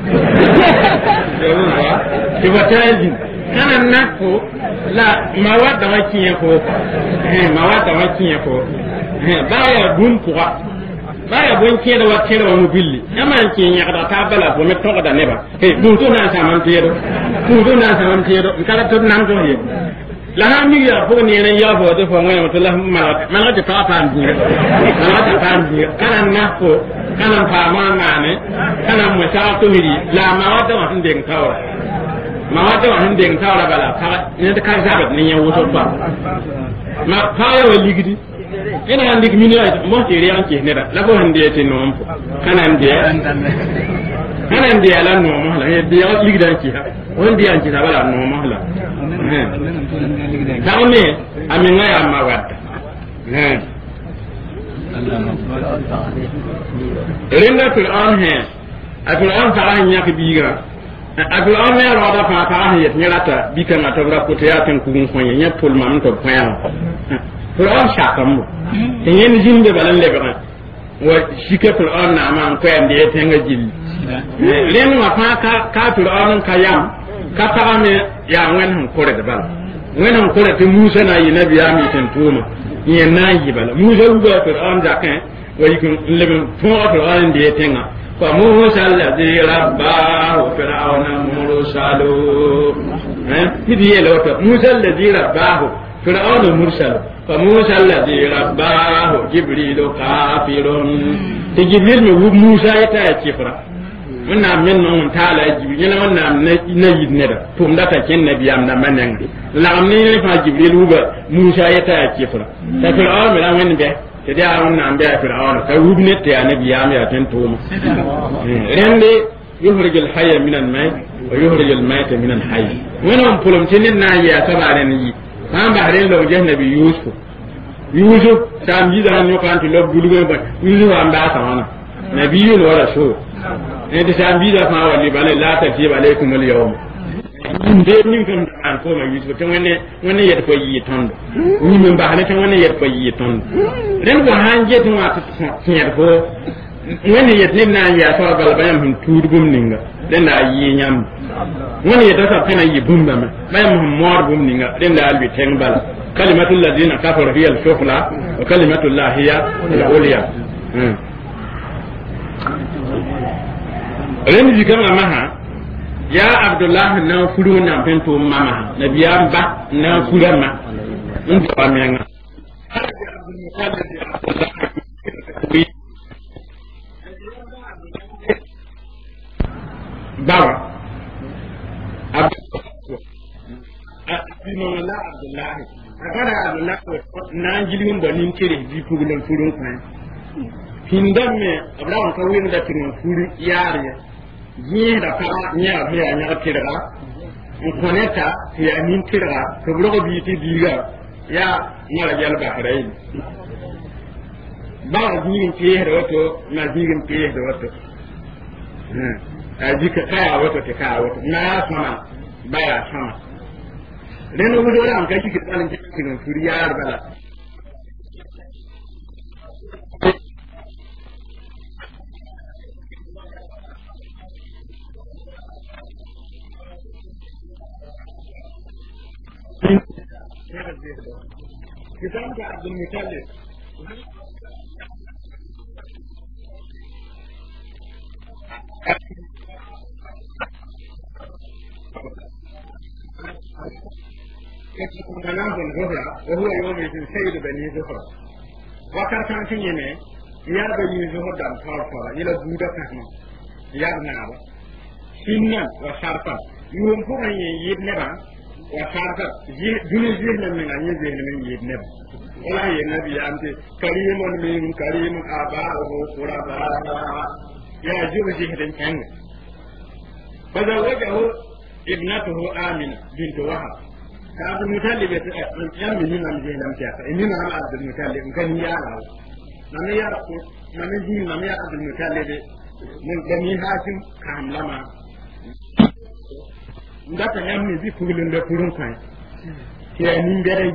[SPEAKER 1] edebu wa ti wataji kana nako la mawada wa kiyen ko eh mawada wa kiyen ko eh baya bun kwa baya bon keda wa keda wa mobilli yaman ki nyakada ta bala bo me toga da neba e dum to na sa man tedo dum to na sa man tedo kala to nan to ye la ha mi ya bo ne ne ya bo de fo ngai to la ma ma la ta pa ndi ma la ta pa ndi kana na ko kana pa ma na ne kana mo sa to mi la ma wa da wa ndeng tawra ma wa da wa ndeng tawra bala ka ne ta ka zabat ne ya woto ba ma pa ya wa ligidi ina handi mini ay mo ti riyan ki ne da la ko handi ti no mo kana ndi kana ndi ala no mo la e bi ya ligida ki ha won di anki bala no mo la eh da me aminga ya ma wadda eh rinda Qur'an he Qur'an fara nya ki bigra Qur'an ne ro da fa fa he ni lata bikana to ra ko te ya tan ku ko nya pol mam to pa Qur'an shakam tenyen jinde balan le bana wa shike Qur'an na man ko ande tenga jilli len ma fa ka ka Qur'an ka yam ka ta me ya wen han kore da bala wen han kore te Musa na yi nabi ya mi tan tuma yen na yi bala Musa u ga Qur'an ja kan wa yikin leben to Qur'an de tenga fa Musa alladhi rabbahu fir'auna mursalu eh hidiye lota Musa alladhi rabbahu fir'auna mursalu فموسى الذي رباه جبريل كافر تجبريل من موسى يتا كفر wannan min non taala jibril yana wannan na yid ne da to mda ta ken nabiyam da manan la amni ne fa jibril uba musa ya ta ke fara ta fir'aun mila wen be te da wannan be fir'aun ka rubne te nabiyam ya tan to mu rende yuhrij al hayy min al mayt wa yuhrij al mayt min al hayy wannan pulum tin na ya tabare ni fa ba ren lo nabi yusuf yusuf tam yi da no kan to lo bulugo ba yusuf am ba ta wana nabiyun wa rasul ne da sam bi da fa wali bale la ta fi alaikum al yawm de ni kan an ko ma yusuf tan wani wani yet ko yi ton ni min ba ne tan wani yet ko yi ton ren ko hanje tun wa tinyar ko wani yet ne na ya to gal bayam hin tudgum ninga den da yi nyam wani yet ta kana yi bumba ma bayam mor bum ninga den da albi ten bala kalimatul ladina kafaru hiya al sufla wa kalimatul lahi hiya al ulya ren ji kama maha ya abdullah na furu na pento mama na biya ba na furu ma indi pa menga bawa abdullah la abdullah akara abdullah na jilin bonin kire ji furu furu kan hindamme abraham ka win da tin furu yare ni da fa nya be nya tiraga koneta ya min tiraga to blogo bi ti diga ya mara jal bahrain ba digin ti da wato na digin ti da wato hmm a dika kaya wato ta kaya wato na sama baya sama dan wudo da an kai ki tsalin cikin furu yar bala كتاب عبد المطلب منام بن زهرة وهو يوم سيد بني زهرة وكان كان تنيني يا بني زهرة دام طرفا إلى بودا فهما يا نار سنة وشرفا يوم فوق يبنبا وشرفا دون زهن من أن يزهن من يبنبا ولا ينبي أنت كريم من كريم آباؤه قرباء يا جو زهد كان فزوجه ابنته آمنة بنت وهب عبد المطلب يام من من زين لم تأخذ إنما هم عبد المطلب كان يارا من يارا من زين من يارا عبد المطلب من بني هاشم كام لما ndata yamni bi fugulun da furun kan ke nin gare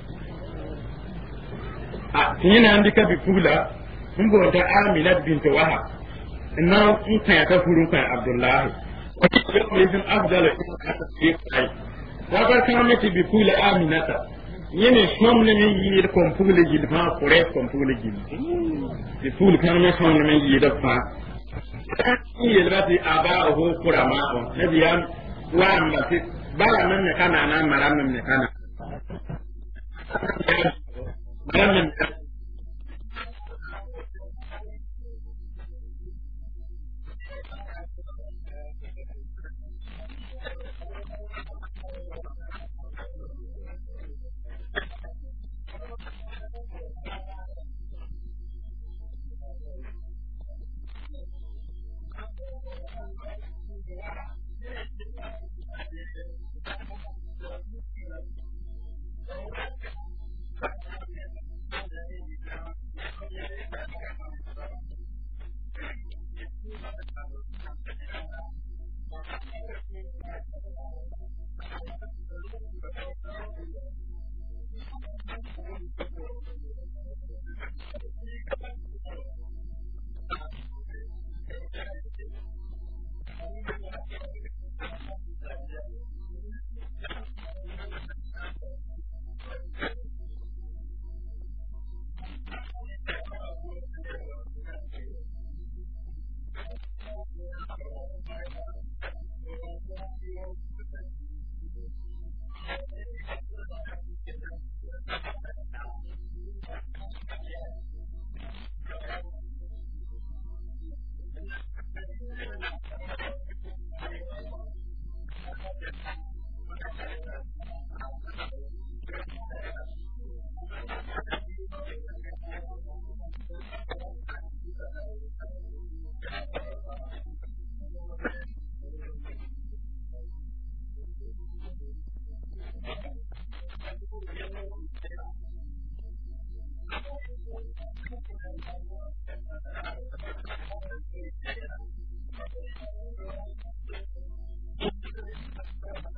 [SPEAKER 1] a tinina andika bi fugula mbo da amina bint wahab inna in kan ta furun kan abdullah wa ibn afdal fi kai wa ba kan meti bi fugula aminata yene som ne ni yi ko fugula ji fa kore ko fugula ji bi fugula kan ne som ne yi da fa yi yelbati aba ho kurama nabiyan wa mbati bala nan ne kana nan maram ne kana maram ne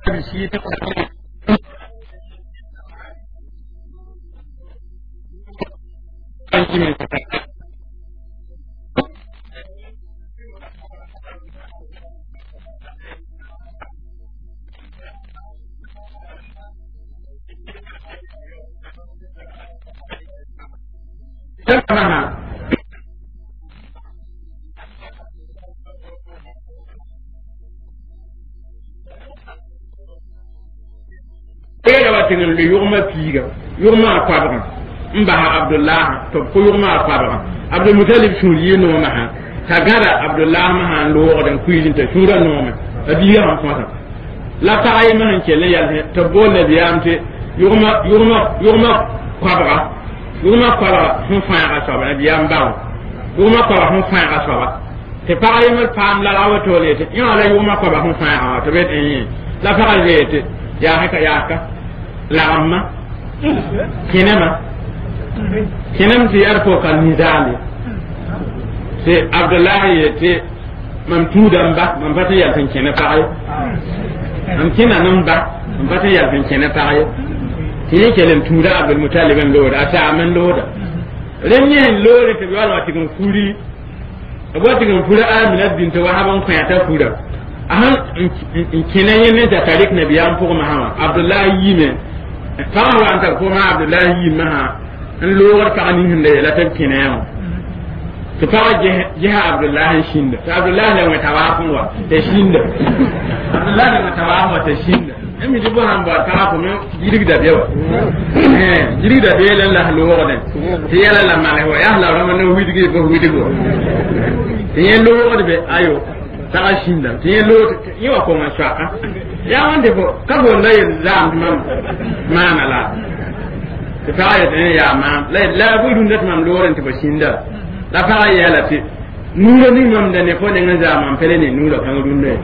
[SPEAKER 1] shi ta kanki mai ta Kaya watin le yurma piga yurma kwabra mba Abdullah to ko yurma kwabra Abdul Muttalib shuri no ma ha tagara Abdullah ma ha lo den kuyin ta shura no ma abiya ha kwata la taay ma han kele yal to bolle biyamte yurma yurma yurma kwabra yurma kwabra hu fa ya saba biyam bawo yurma kwabra hu fa ya saba te paay ma pam la lawa to le te ina la yurma kwabra hu fa ya to bet en la paay te ya haka ya haka la amma kinama kinam ti arko kan nizali se Abdullah yete mam tudam ba mam fata ya tan kina faay am kina nan ba mam fata ya tan kina faay tini kelen tuda Abdul Muttalib en loda ata amen loda renye loda te wala tigun furi abati gun fura Amina bint Wahab ko ya ta fura ahan kina yene da tarik nabiyam pour Muhammad Abdullah yime fara anta ko ma Abdullah yime ha en lowar ka ani hinde la tan kina yam to fara jiha Abdullah shinda Abdullah ne wata wafun wa ta shinda Abdullah ne wata wafun ta shinda emi jibo han ba ta ko me jirig da bewa eh jirig da bewa la lowar den ti yala la mala wa ya la rama no widige ko widigo ti yen lowar be ayo ta shinda ti yen lowar yiwa ko ma shaka ya wande bo ka go la yin zam mam mana la ti fa ya ya mam la la bu dun dat mam lowar ti ba shinda la fa ya la ti nuro ni mam da ne ko ne ngaza mam pele ne nuro kan dun ne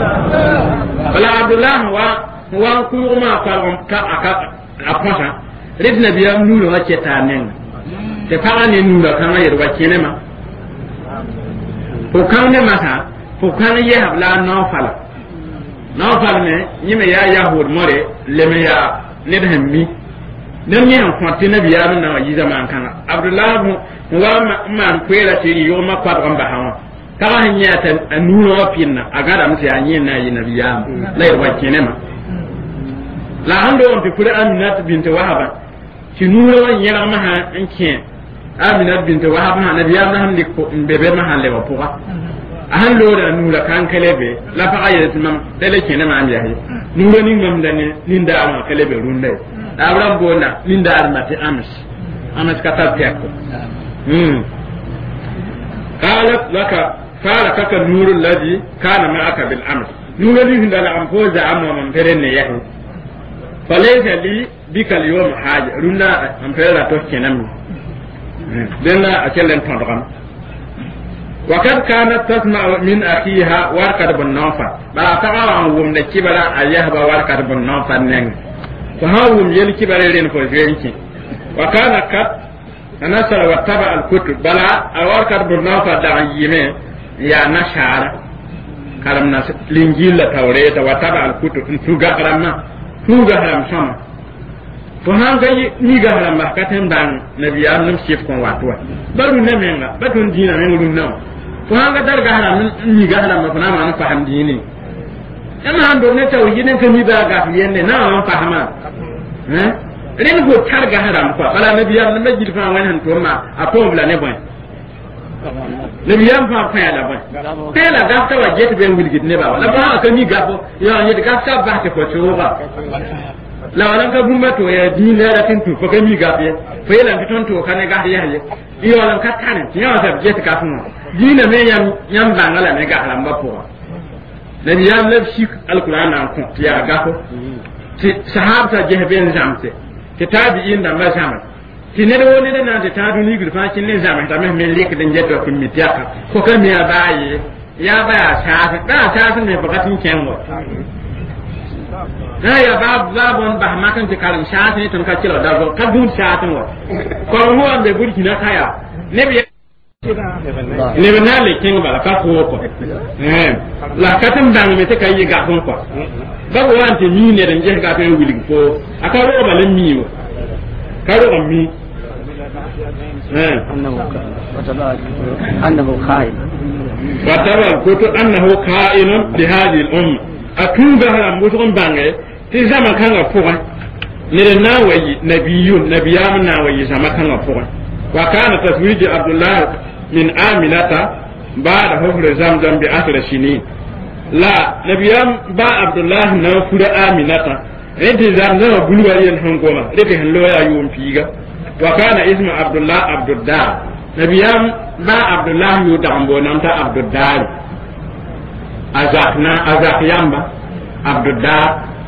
[SPEAKER 1] bala Abdullah wa wa ku ma ka ka aka apata ridna biya nuro wa cheta nen te fa ne nuro kan ya wa kenema ko kan ne masa ko kan ya habla no fala no fala ne nyime ya yahud more le me ya ne da mi nem ni en fonte na biya na yi zaman kan Abdullah wa ma kwela ti yo ma kwa ba hawa ka hanya ta nuro pinna aga da mutu ya yin na yi nabiya la yi wa kenema la hando on ti kula Aminat bint Wahab ti nuro wan yara ma ha enke Aminat bint Wahab ha nabiya na hande ko bebe ma ha le wa puwa ahan lo da nura kan kalebe la fa ayat mam dele kenema am yahi nuro ni mam dane linda am kalebe runde abram bona linda armati ams amas kata pekko hmm qalat laka qala kaka nuru alladhi kana ma'aka bil ams nuru li hinda la am foza amma man perenne yahi falaysa li bika al yawm haja runda am perra to kenam denna akelen tondram وقد كانت تسمع من أخيها ورقد بن نوفل بلا تقع وم نكبر أيهبا ورقد بن نوفل نين فهاهم يلي كبر لين فوزينك وكان قد نشر واتبع الكتب بلا ورقد بن نوفل دعيمه يا نشار كلام ناس الإنجيل التوراة واتبع الكتب نتوغا كلامنا توغا كلام سما فهان كي نيغا كلام بكتم دان نبيان نمشيف كون واتوا بلو نمينغا بتون دينا نملو نو فهان كدر كلام نيغا كلام فنا ما نفهم ديني أنا عندو نتاوي ينن كمي باغا ينن نا ما فهما ها رين كو تارغا كلام كو بلا نبيان نمجي فان وين هنتوما اكو بلا نبوين نبيان فان فان لا بوين تلا غافتا وجيت بين ولغيت نبا لا با كمي غافو يا ني غافتا باكي كو تشوبا la wala ka bumba to ya di la ra tin tu ko mi ga be fe la fiton to kan ga ya ya iyo la ka tan ya ta je ta ka fun di na me yam yam bangala me ga halam ba po la ni yam lab shi alquran an ko ya ga ko ti sahabta je ben zamte ti tabi'in da ma zama ti ne do ne na ta ta du ni gur fa kin ne zama ta me me lek den je to ko mi tiaka ko ka mi ya baye ya ba ya sa ta ta sun ne bakatin kenwo na ya bab babon bah makan te kalam shaati ton ka kilo da ka dun shaatin wa ko mo ambe burki na kaya ne ne bana le king bala ka ko ko eh la katam dang me te kay ga ko ko ba ko wante mi ne den je ga tan wuli ko aka ro ba le mi wo ka ro mi eh
[SPEAKER 2] annahu khain
[SPEAKER 1] wa tara ko to annahu khain bi hadhihi al-umma akuba ha mutum bange ti zama kan ga fuwa ne na wayi nabiyun nabiyam na wayi zama kan ga fuwa wa kana taswiji abdullah min aminata ba'da hufr zamzam bi akhir sinin la nabiyam ba abdullah na fura aminata rede zamzam bulwa yen hangoma rede han loya yum figa wa kana ismu abdullah abduddar nabiyam ba abdullah yu dambo namta abduddar azakna azakyamba abduddar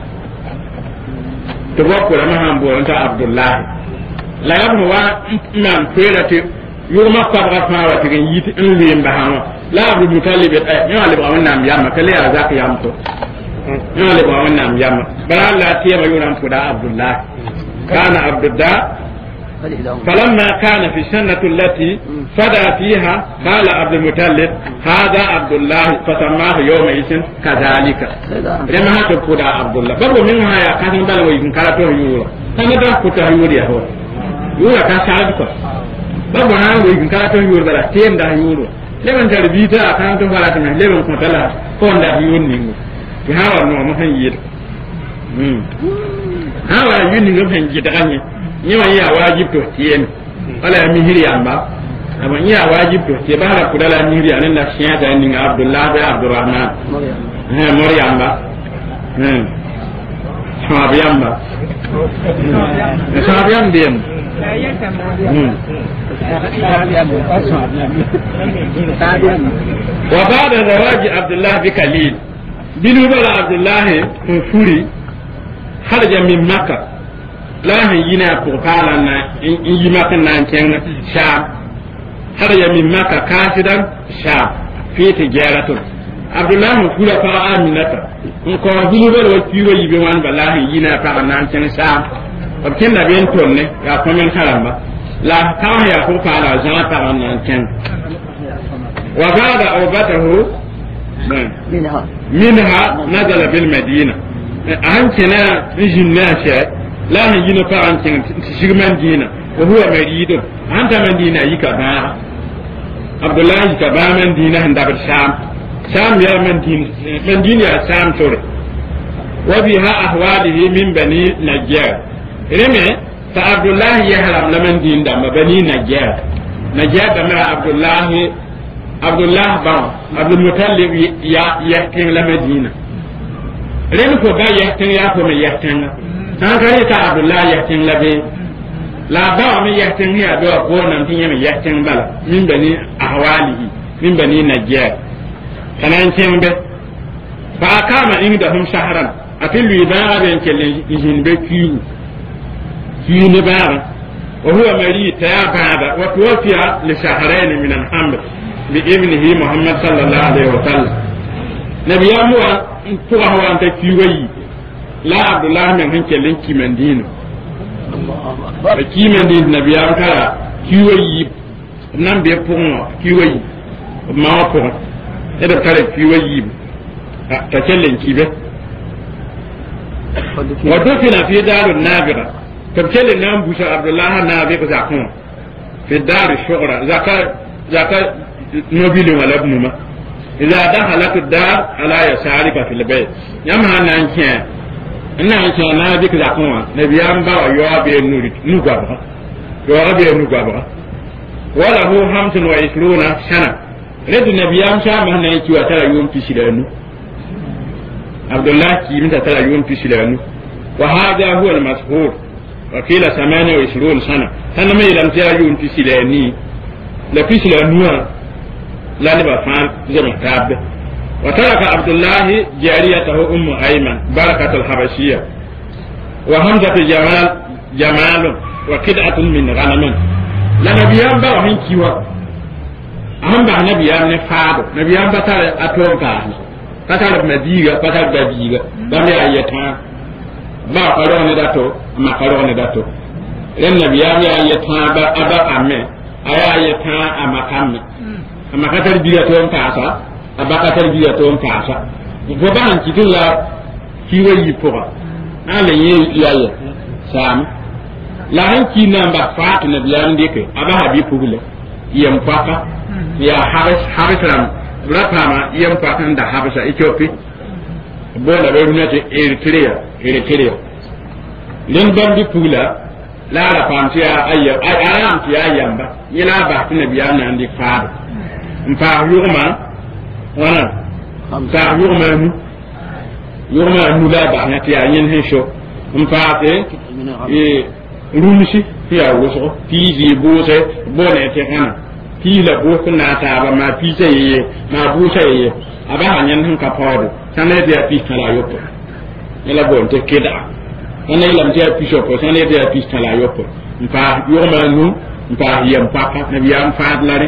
[SPEAKER 1] to ko la mahambo nta abdullah la yamma wa man ferati yuma qabra fa wa tin yiti in lim bahama la abdul mutalib ay ya le ba wannan yamma kale azakyam to ya le ba wannan yamma bara la tiyama yunam fuda abdullah kana abduddar فلما كان في السنة التي فدى فيها قال عبد المطلب هذا عبد الله فسماه يومئذ كذلك لما هذا كودا عبد الله بابو منها يا كان بل وين كارتو يورا كان دا كوتا يوري هو يورا كان سالبكو بابو ها وين كارتو يورا بلا تيم دا يورو لمن تربيتا كان تو فلا تمن لمن كوتلا كون دا يوني في هذا نو ما هنيت امم هذا يوني نو هنجي دغاني nyima ya wajib to tien wala mihiri amba ama nya wajib to te bara kudala mihiri anan da shiya da ni abdullah da abdurrahman eh maryam ba eh sahabiyam ba sahabiyam dem wa ba'da zawaji abdullah bi khalil binu bala abdullah furi kharaja min makkah la han yina pour kala na in yima kan nan ken sha hada ya min maka kafidan sha fi tijaratu abdullah kula fa aminata in ko hulu bel wa kiwo yibe wan wallahi yina fa nan ken sha o ken da ben tonne ya ko men karamba la ka ya ko kala zan fa nan ken wa ba'da awbatahu minha minha nazala bil madina an kana jinna sha لا هينا فعن تشيغمان دينا وهو مريد أنت من دينا يكبا عبد الله يكبا من دينا هندب الشام شام يا من دين من دين يا شام سوري وبها أحواله من بني نجار رمي فعبد الله يهرم لمن دين دم بني نجار نجار دم عبد الله عبد الله بام عبد المطلب يا يحكم لمدينة رمي فبا يحكم يا فما يحكم san kare ta abdullah yahtin labe la ba mi yahtin ya do ko nan tin yemi yahtin bala min bani ahwalihi min bani najjar kanan cembe fa kama inda hum shahran atil widara ben kelen izin be kiyu kiyu ne bara wa huwa mari ta baba wa tuwafiya li shahrayn min al-hamd bi ibnihi muhammad sallallahu alaihi wa sallam nabiyamu to hawa anta kiyi la abdullah min hanke linki mandino ba ki mandin nabiya kala kiwayi nan be pon kiwayi ma ko e da kare kiwayi ta kellen kibe wato fina fi darun nabira tabkelen nan busha abdullah nabi ko zakon fi dar shughra zaka zaka nobile wala ibnuma idza dakhalat ad-dar ala yasarika fil bayt yamha nan kiyan ina ce na bi ka kuma na biyan ba wa yawa be nuri nuga ba yawa be nuga ba wala hu hamsin wa ishruna sana redu nabiyan sha ma na yi wa tara yum fisilanu abdullah ki min tara yum fisilanu wa hada huwa al-mashhur wa qila thamaniya wa ishruna sana kana mai lam tara yum fisilani la fisilanu la ne ba fa zama tabbe وترك عبد الله جاريته أم أيمن بركة الحبشية وهمزة جمال جمال وكدعة من غنم لنبيان بقى من كيوا أهم بقى نبيان نفاد نبيان بطل أتوم كاهي بطل مديغة بطل بديغة بمي أيتان بقى قرون داتو ما قرون داتو لن نبيان أيتان بقى أبا أمي aya ya ta amakan amakatar biya to pasa abakatar biya to pasa ko ba han kitin la kiwe yi pora ala ye yaye sam la han kina ba fat na biyan dike aba habi pugule yam paka ya haris harisram ratama yam paka da habasha ethiopia bona be runete eritrea eritrea len bandi pugula la la pantia ayya ayam ti ayamba yela ba tin biyan na ndi faado mpa yurma wana mpa yurma mu yurma mu la ba na ti ayen hisho mpa te e rumshi ya woso ti ji bose bone te kana ti la bo na ta ba ma pi se ye ma bu se ye aba hanyan hin ka pawdo sanne de pi kala yopo ela bon te keda ana ilam te pi shopo sanne de pi kala yopo mpa yurma nu mpa yam papa nabiyam faad lari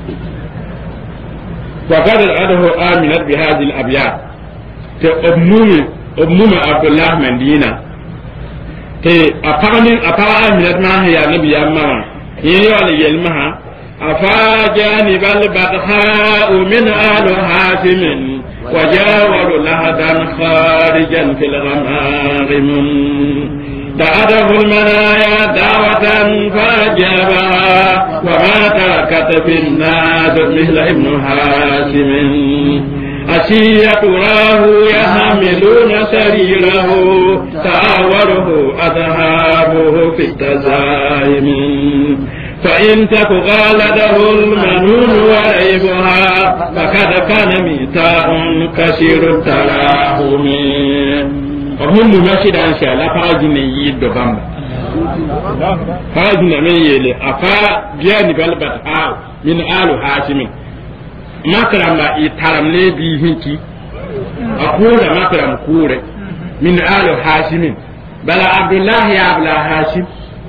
[SPEAKER 1] وقد أده آمنت بهذه الأبيات تأمني أمم عبد الله من دينا تأفرني أفر آمنت ما هي نبي أمما هي ولا يلمها أفا جانب البطحاء من آل هاشم وجاور لهدا خارجا في الغمام دعته المنايا دعوة فأجابها وما تركت في الناس مثل ابن هاشم أشية راه يحملون سريره تعاوره أذهابه في التزايم فإن تك غالده المنون وريبها فقد كان ميتاء كثير التراحم وهم ممشد أن شاء الله فاجنا يد بامبا فاجنا من يلي أفا بيان بالبتاء من آل هاشم مكرم يترم لي بيهنكي أقول مكرم كوري من آل هاشم بلا عبد الله يا عبد هاشم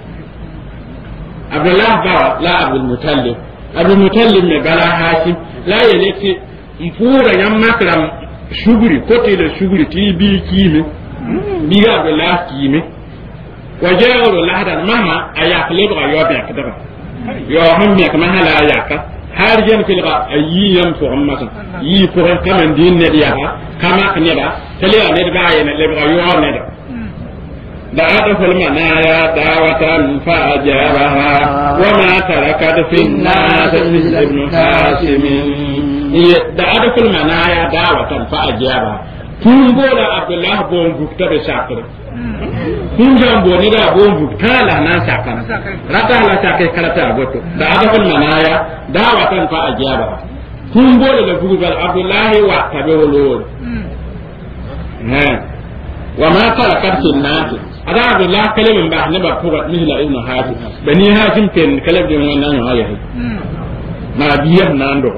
[SPEAKER 1] عبد الله بابا لا عبد المطلب عبد المطلب من بلا هاشم لا يلي مفورا يم مكرم شغري كوتي الشغري تي بي كيمي biga be la kime wajaro la hadan mama ayak lebra yo be akdara yo hammi ak mahala ayaka har jen filga ayiyam to ammata yi ko kaman din ne dia kama ne da tele ne da ayene lebra yo ne da دعته المنايا دعوة فأجابها وما تركت في الناس مثل ابن هاشم دعته المنايا دعوة فأجابها kun bola abdullah bon bukta be sakre kun jam boni da bon bukta la na sakana rata la sakay karata goto da adabul manaya dawatan fa ajaba kun bola da bugal abdullah wa tabe wolol ha wa ma tarakat sunnat ada abdullah kalamin ba ne ba fuga mithla ibn hajim bani hajim ken kalam de wannan ayahi ma biyan nando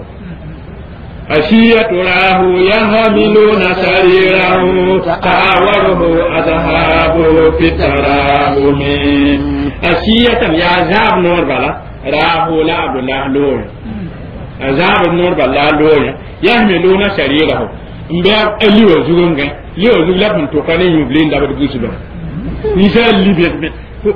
[SPEAKER 1] أشية راه يحملون سريره تعاوره أذهابه في التراهم أشية يا عذاب نور بلا راه لا عبد الله لون عذاب نور بلا لون يحملون سريره مبيع أليو زوجنga ليو زوجلا بنتو كان يبلين دابد غوسلو نيسال ليبيت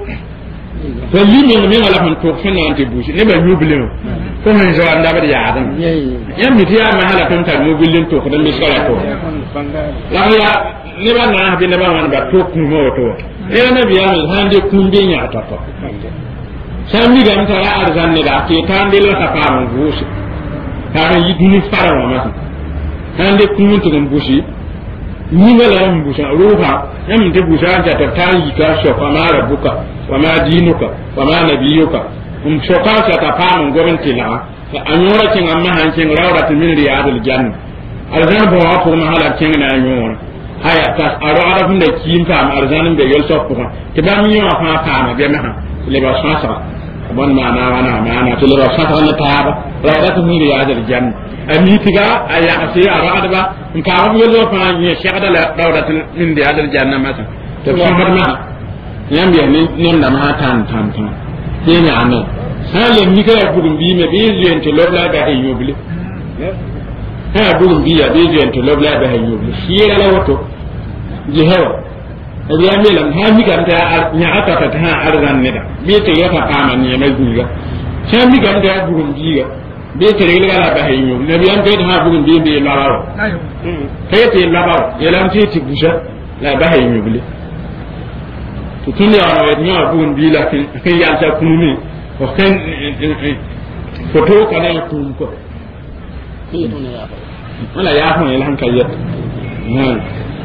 [SPEAKER 1] فليمين من على من توفنا أنت بوش نبى يبلين كم من زوال دابد يا عدم يوم متيا ما هلا كنت يبلين توك دم مسكلا توك لا يا نبى ناه بنبى من بتوك نمو توك يا نبي يا من هندي كوندين يا تاتا سامي كم ترى أرزان ندا كي تاندي لا تفهم بوش كان يدني فارا ما هندي كوندين توك بوشي نيما لا مبوشا روحا يوم تبوشا جاتا تاني كاشو فما ربوكا وما دينك وما نبيك um shokasa ta famun gwamnati la an yora kin amma hancin rawrat min riyadul janna arzan ba wa kuma halar kin na yora haya ta aro arafin da kin ta arzanin da yel sokko ke ba mi wa fa ta ma be na le ba sasa bon ma na wana ma na to le ba sasa na ta ba rawrat min riyadul janna ami tiga aya asi aro adaba in ka ro yelo fa ni shekada la rawrat min riyadul janna ma to so ma yam ya ni nem da ma tan tan tan dina ame sale mi ka bugun bi me be yen to lobla da hay yobli ha bugun bi ya be yen to lobla da hay yobli shira la wato jehewa abi ame lam ha mi kan ta nya ata ta ha arzan ne da bi te ya fa kama ni mai guga sai mi gam da bugun biga be tere ga la ba hayyo nabi an kai ha bugun bi be la rawo ayo kai te la rawo yelam ti ti busha la ba hayyo bile to tun ya wa ni bugun bi la kin kai ya ta kununi ko kan foto kana kun ko ni to ne ya wala ya ho yelam kai ya nan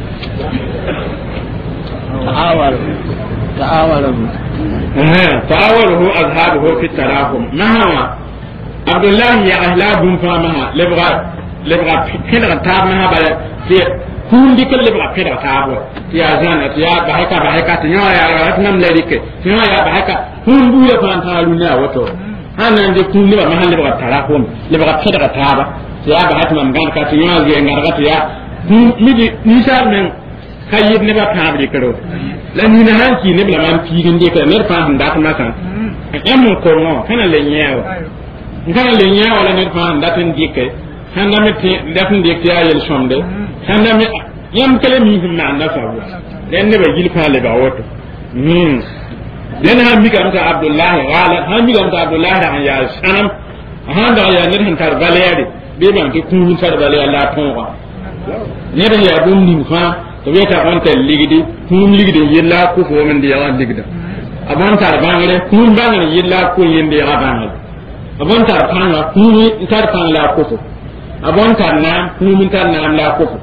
[SPEAKER 1] ta'awal ta'awalu ta'awalu azhabuhu fi tarahum ma عبد الله يا أهلا بن فامها لبغى لبغى كذا تابنا بلا في كون ديك لبغى كذا تابو يا زانة يا بحكة بحكة تنيا يا رتنا ملك تنيا يا بحكة كون بويا فان تالونا وتو أنا عندي كون لبغى محل لبغى تراهم لبغى كذا تابا يا بحكة ممكن كتنيا زي نعرفت يا مدي نسار من كيف نبغى تابي كرو لأن هنا هنكي نبغى من فيين ديك نرفع هندات مثلا أمم كورنا كنا لينيا ngana le nya wala ne fa ndaten dikke handa me ndaten dikke ya yel somde handa me yam kale mi himna anda fa wa den ne be gil fa le ba woto hmm den ha mi kam ta abdullah wala ha mi kam ta abdullah da ya sanam handa ya ne hin tar baliyade be man ke kun tar baliyade la ton wa ne da ya dum ni fa to be ta on tel ligidi kun ligidi yella ku fo men di ya ligida aban tar bangale kun bangale yella ku yende ya bangale abon tar panga kuni tar panga la koto abon tar na kuni tar na la koto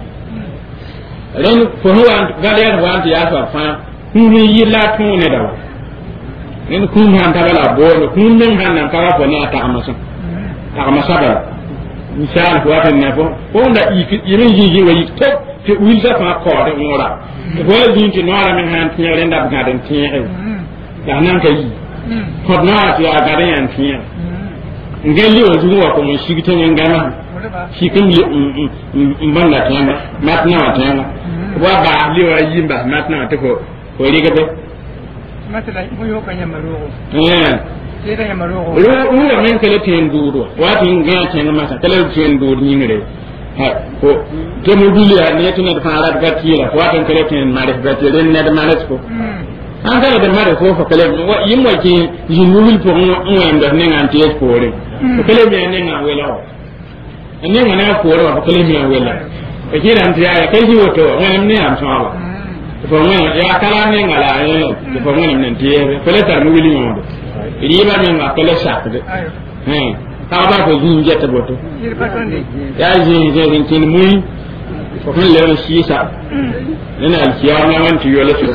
[SPEAKER 1] ren fo huwa galer wanti ya fa fa kuni yilla tune da ren kuni han tabala bono kuni den han nan para fo na ta amasa ta amasa ba misal ko atan ne fo ko nda yimin yiji wayi to te wilsa fa ko de ngora ko yin ti nora men han tiere nda ga den tiere da nan kai ko na ti ya ga den yan tiere ngelli o zuwa ko mun shigita ngama shi kin li mbanga tanga matna tanga wa ba li wa yimba matna to ko ko riga be matla ko yo kanya marugo eh sai da marugo ro ro men kele ten duro wa tin ga tanga masa kele ten duro ni ngere ha ko to mo duli ya ne tuna da fara ga tira wa tin kele ten mare ga tira ne da mare ko an kala da mare ko fa kele yimwa ki yinul po ngam da ne ngan tiye ko re ko kele me ne nga wela o ne nga na ko ro ko kele me wela e kira antiya ya kai ji woto ngam ne am so ba ko ngam ya kala ne nga la e ko ngam ne tiye kele ta mu wili mo ri ba ne nga kele sa de eh ta ba ko ji jetta boto ya ji je rin tin muy ko kan le shi sa ina alkiyama wanti yola so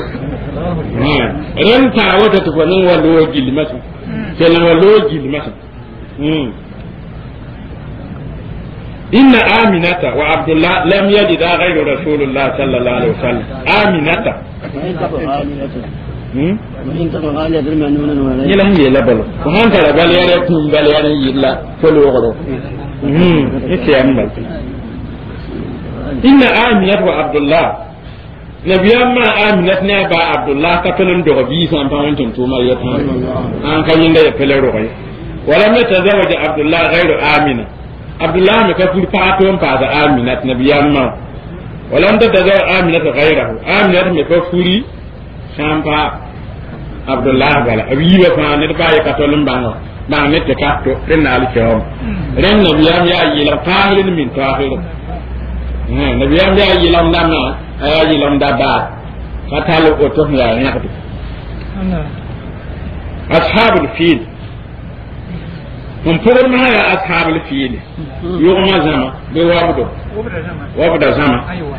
[SPEAKER 1] ren ta wata to nan wallo gilmasa kenan wallo gilmasa إن آمنة وعبد الله لم يجد غير رسول الله صلى الله عليه وسلم آمنة وإن تقل غالية المنون ولا يلهم يلبلو وهان ترى بل يريكم بل يريلا فلو غلو إن آمنة وعبد الله نبي ما آمنة نبا عبد الله كتلن دغبي سامبان تنتوما يتان أن كان يندى يفلو رغي ولم يتزوج عبد الله غير آمنة عبد الله مكفر فاتون بعد آمنة نبي ما ولم تتزوج آمنة غيره آمنة مكفري سامبا عبد الله قال أبي وفان نبا يكتلن بانو بان نتكاتو رن على شوم رن نبي يا يلا طاهر من طاهر نبي يا يلا دما يا يلا دبا فتالو أوتو يا نكتو أصحاب الفيل هم فور ما يا أصحاب الفيل يوم زما بوابدو وابدا زما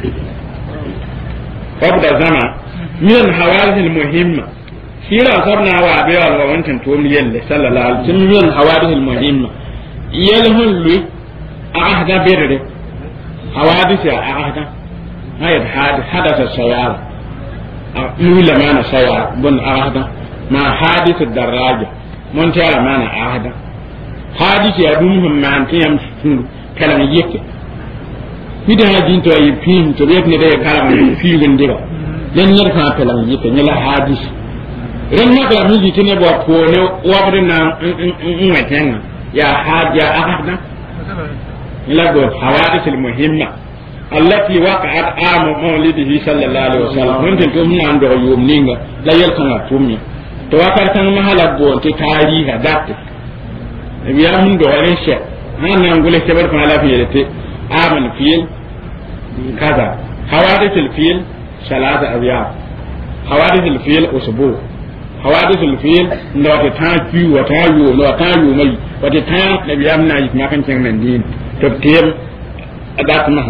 [SPEAKER 1] وابدا زما من الحوادث المهمة كلا صرنا وابيا وانتم توم يلي صلى الله عليه وسلم من الحوادث المهمة يلهن لي أعهد برد حوادث أعهد هاي حادث حدث السيارة نولا مانا سيارة بن أعهد ما حادث الدراجة من تعالى مانا أعهد حادث يدومهم ما أنتم كلام يكي إذا هذين تو يبين تو بيكني ده كلام في وندرا لن يرفع كلام يكي نلا حادث ren na kala miji tine bo ko ne wabre na ngwetenga ya haja ahadna ila go hawadith al muhimma allati waqa'at am mawlidihi sallallahu alaihi wasallam hunde to mun ando yum ninga la yel kan atumi to wakar tan mahala bo te tariha datte nabiyam mun do walen she han nan gule ke bar fa la fiye te aman fiil kaza hawadithul fiil salata ayyam hawadithul fiil usbu hawadithul fiil ndo ta ta ki wa ta yu ndo ta yu mai wa ta ta nabiyam na yi makan cin nan din to tiyam adat ma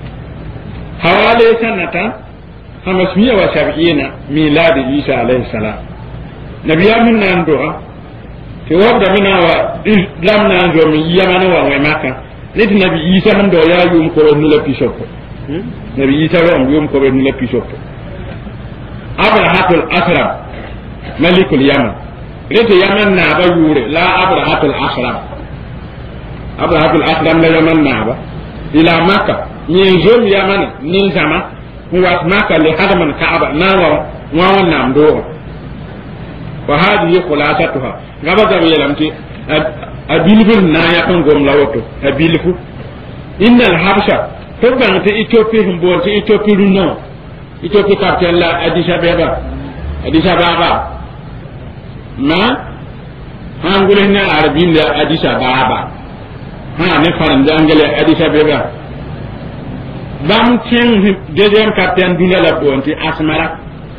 [SPEAKER 1] hawale sanata خمسمائة وسبعين ميلاد عيسى عليه السلام نبي من نندوها في وقت منا ولم ننزو من يمن ومكة لت نبي عيسى من دويا يوم كورن لا بيشوف نبي عيسى يوم كورن لا بيشوف أبرهة الأسرم ملك اليمن لت يمن نابا يوري لا أبرهة الأسرم أبرهة الأسرم لا يمن نابا إلى مكة ينزل يمن ننزما wa maka li hadaman ka'aba nawa wa wannan do wa hadi khulasatuha gaba da yelamti abilbul na ya kan gom lawoto abilfu innal habsha to ban ta ethiopia himbo ta ethiopia runo ethiopia capital la addis ababa addis ababa ma hangule na arabin la addis ababa ha ne faran da angale addis ababa bam tin deuxième capitaine dina la bonti asmara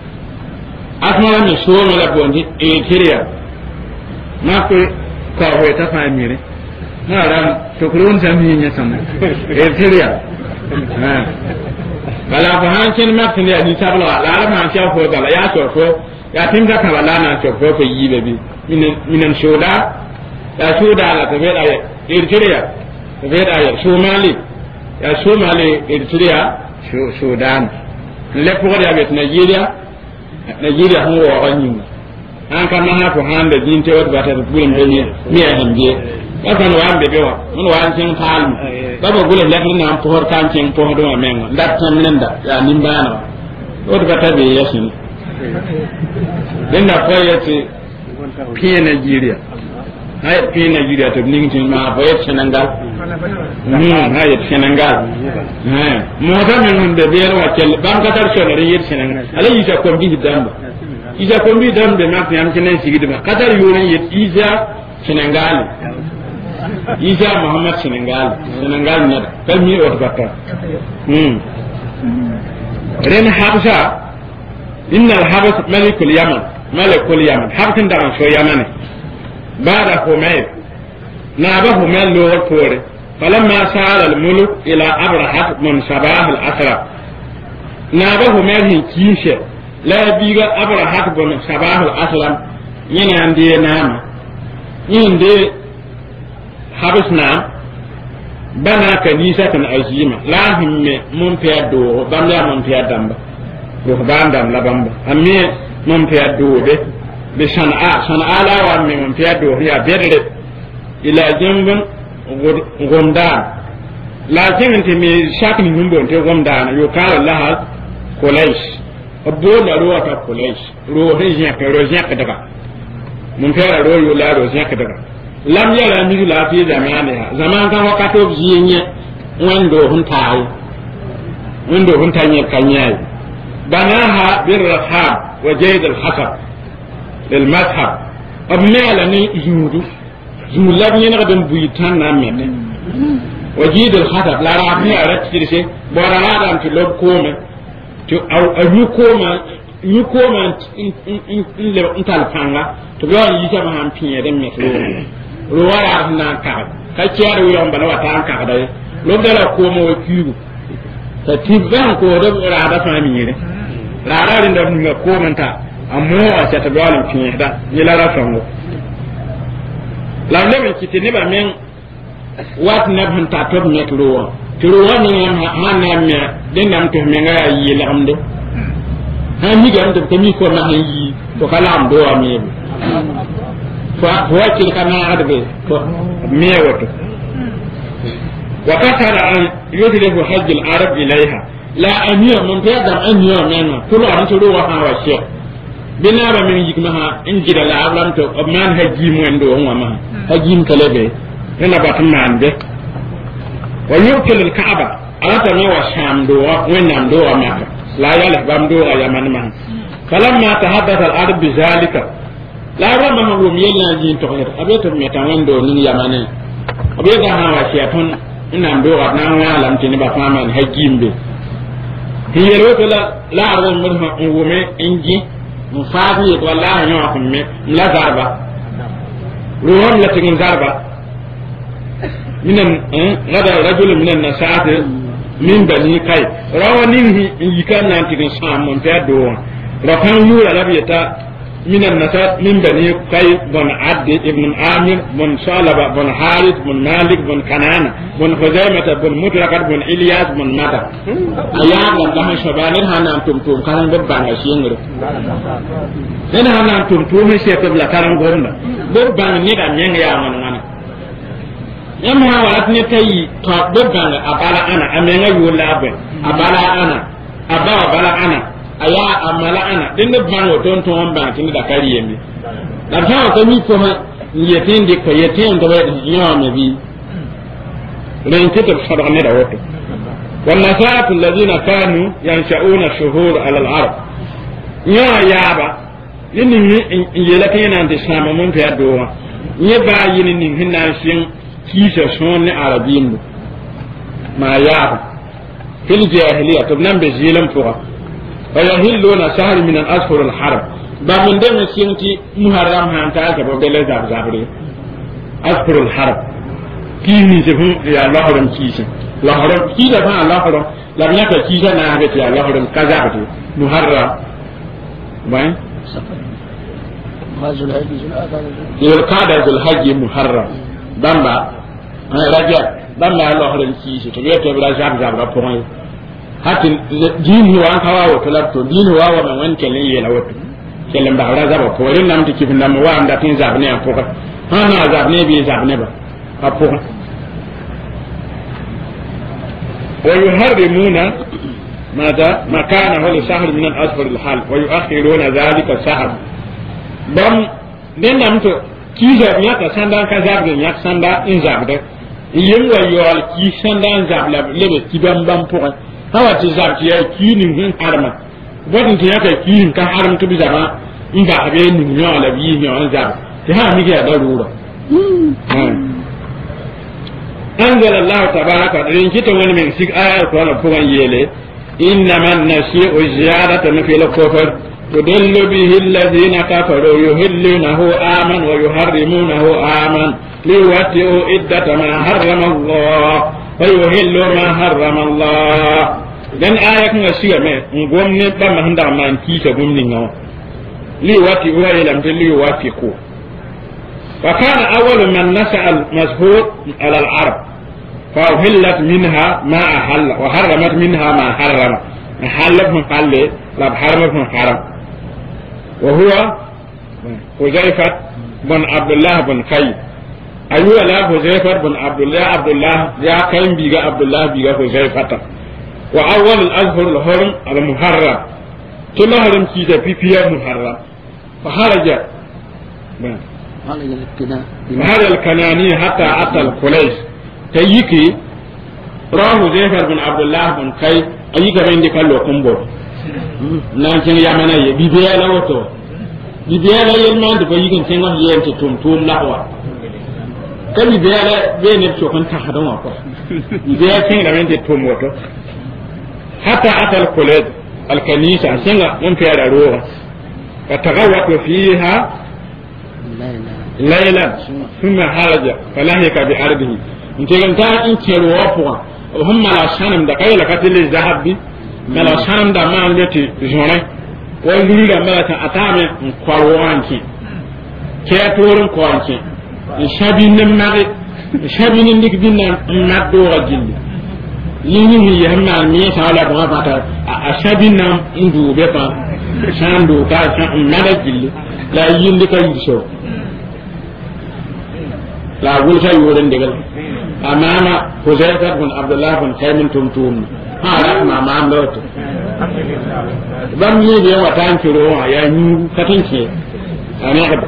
[SPEAKER 1] asmara me so me la bonti e kiria ma ko ka ho ta fa mire na ram to kurun sami nya sama e kiria ha bala fa han ken ma tin ya ni sabla la la ma sha fo dala ya to fo ya tin ka kala na to fo ko yi be bi minen minen shoda ya shoda la to be da e kiria to be da ya somali ya Somali Eritrea Sudan le pour ya bet Nigeria Nigeria ho wa ganyin an kan na ko hande din te wat bata bulum be ni mi ya hande wa kan wa ambe be wa mun wa an cin talm baba bulum le ni am por kan cin po do men ndat tan nenda ya nimbana wat bata be yasin den da ko yati pi Nigeria hay pi Nigeria to ning tin ma bo yet Senegal hmm hay Senegal eh mo ta men de be wa kel ban ka tar shona yet Senegal ala isa ko bi damba isa ko bi dambe ma tan kenen sigidi ba qatar yoren yet isa Senegal isa Muhammad Senegal Senegal na kal mi o bakka hmm ren habsa innal habas malikul yaman malikul yaman habtin da so yamane بعد حميد نابه من لغة فوري فلما سأل الملك إلى أبرهة من صباح الأسرى نابه من كيشة لا بيغا أبرهة من صباح الأسرى ين عندي نام ين دي حبس نام بنا كنيسة عظيمة لا هم من فيدو بملا من فيدو رهبان دم لبمب أمي من فيدو به بصنعاء صنعاء لا ومن من فيدو هي بيرد إلى جنب غمدان لكن أنت من شاك من بنت غمدان يقال لها كوليش أبونا روح كوليش روح زيك روح زيك دكا من فيها روح يلا روح زيك دكا لم يرى مثل في زمانها زمان كان وقت بزيني وندو هنتاي وندو هنتاي كنياي بناها بالرحاب وجيد الحسب للمذهب أبناء لني يودو زملاء ينقدم بيتان نامين وجيد الخطب لا رابني أردت كرسي بورا هذا في لوب كومة أو يكومة يكومة إن أنت الفانغا تقول يجمع هم فيه دم يسلو رواه عندنا كعب كأشياء ويوم بنوا تان كعب ده لوب ده لا كومة وكيو تتبعه كودم رابع فاميله رابع عندنا كومة تا amma a ta tabbalin kin da ni la rafango la ne me kiti ne ba men wat na ban ta to me turuwa turuwa ni ha na me den nam to me ga yi la amde ha mi ga amde ko mi ko na yi to kala am do am yi fa fa ki kana adbe to me wato wa kasara an yudribu hajj al arab ilaiha la amiya mun ta da amiya men kullu an turuwa ha wa shi binaba min yikmaha in jida la ablam to man haji mo ndo on ma haji kalebe ina batun man de wa yukil al kaaba alata ne wa sham do wa wenam do wa maka la yala bam do ya man man falamma tahaddatha al arab bizalika la ra ma wo mi yella ji to her abeto mi tan wando ni yamane abega ha wa shi ton ina ndo wa na wa lam tini ba fama hajimbe hiyero to la la ra mo wo me inji mufafi wallahi nyawa kumme la zarba ruhum la tingin zarba minan ngada rajul minan nasat min bani kai rawani yikan nan tigin sam mon ta do rakan yura labiyata minan nasat min bani kai bon abd ibn amir bon salaba bon harith bon malik bon kanana bon huzaimah bon mudrakat bon ilyas bon mata ayam la ha shabanir hanan tum tum kan be banga shingro ina hanan tum tum he se la karan gorna be banga ni da nyanga ya man ngana yamma wala ne tayi to be banga abala ana amenga yola be abala ana abala abala ana aya amala ana dinne bango ton to on ban tin da kari yemi da ta ko mi ko ma yetin de ko yetin do yo me bi len kito sadaka ne da woto wal nasatu alladhina kanu yansha'una shuhur ala al-arab ya yaba yini ni yela kina de sama mon pe adowa nye ba yini ni hinna shin kisa son ne arabin ma yaba fil jahiliya to nan be zilam fuqa ويهلون شهر من الأشهر الحرب بمن دم سينتي محرم هان تاك ببلة زاب زابري أشهر الحرب كيني سفن يا الله رم كيسة الله رم كيسة فان الله رم لم يكن كيسة نابت يا الله رم كذابتي محرم وين ذو القعدة ذو الحج محرم بامبا رجع بامبا الله رم كيسة تبيه تبلا زاب زاب ربهم hatin dini wa kawa wa talabto dini wa wa man wanke ne yela wato kelen ba ra zaba ko rin nam tiki nam wa am da tin zabne an poka ha na zabne bi zabne ba apo wa yuharrimuna ماذا مكانه لشهر من الأشهر الحال ويؤخرون ذلك الشهر بام دين تو كيزا نياتا ساندا كزاب نياتا ساندا إن زابده يم ويوال كي ساندا إن زاب لبه كيبام بام بوغا هوا تزاب تيا كينين هن حرما بدن تياتا كينين كان حرم تبي زابا إن زابه نيو على بيه نيو زاب تها ميجا دارورا أنزل الله تبارك وتعالى إن كتب من سيك آية القرآن بوغا يلي إنما النسيء زيادة في الكفر تدل به الذين كفروا يهلونه آمن ويحرمونه آمن ليوتئوا عدة ما حرم الله ويهلوا ما حرم الله dan aya kan siya me ngomne ba ma handa man ki ta gomni ngaw li wati wa ila mtel li wati ko wa kana awwal man nasa al mazhur ala al arab فأهلت منها ما أحل وحرمت منها ما حرم أحلت من قال لا بحرمت من حرم وهو حذيفة بن عبد الله بن قيس أيوة لا حذيفة بن عبد الله عبد الله يا قيم بيجا عبد الله بيجا حذيفة وأول الأشهر الحرم المحرم كل حرم كيزا في فيها محرم فخرج هذا الكناني حتى أتى القليش تيكي راه زيفر بن عبد الله بن كاي ايغا بندي كالو كومبو نانتين يامنا يي بيبيا لا وتو بيبيا لا يلمان دو ييغن تيغا ينت توم توم لاوا كان بيبيا لا بيني تو كون تاخدو كو بيبيا تيغا بندي توم وتو حتى اتى الكوليد الكنيسه سنغا من في الروح فتغوط فيها ليلا ثم خرج فلهك بأرضه ntegan ta in kero wapuwa hum mala shanam da kayla katil zahabi mala shanam da ma leti jone o luri da mala ta atame kwarwanki ke torun kwanki shabi nem mari shabi nin dik dinna naddo rajilli yini ni yamma mi sala ba bata a shabi nam indu be pa shandu ka shan nada jilli la yindi ka yisho la gulsa yoren degal أمام حذيفة بن عبد الله بن خيم تمتوم هذا ما ما أمرته بام يجي وتان كيلو يا نيو كتنشي أنا أقدر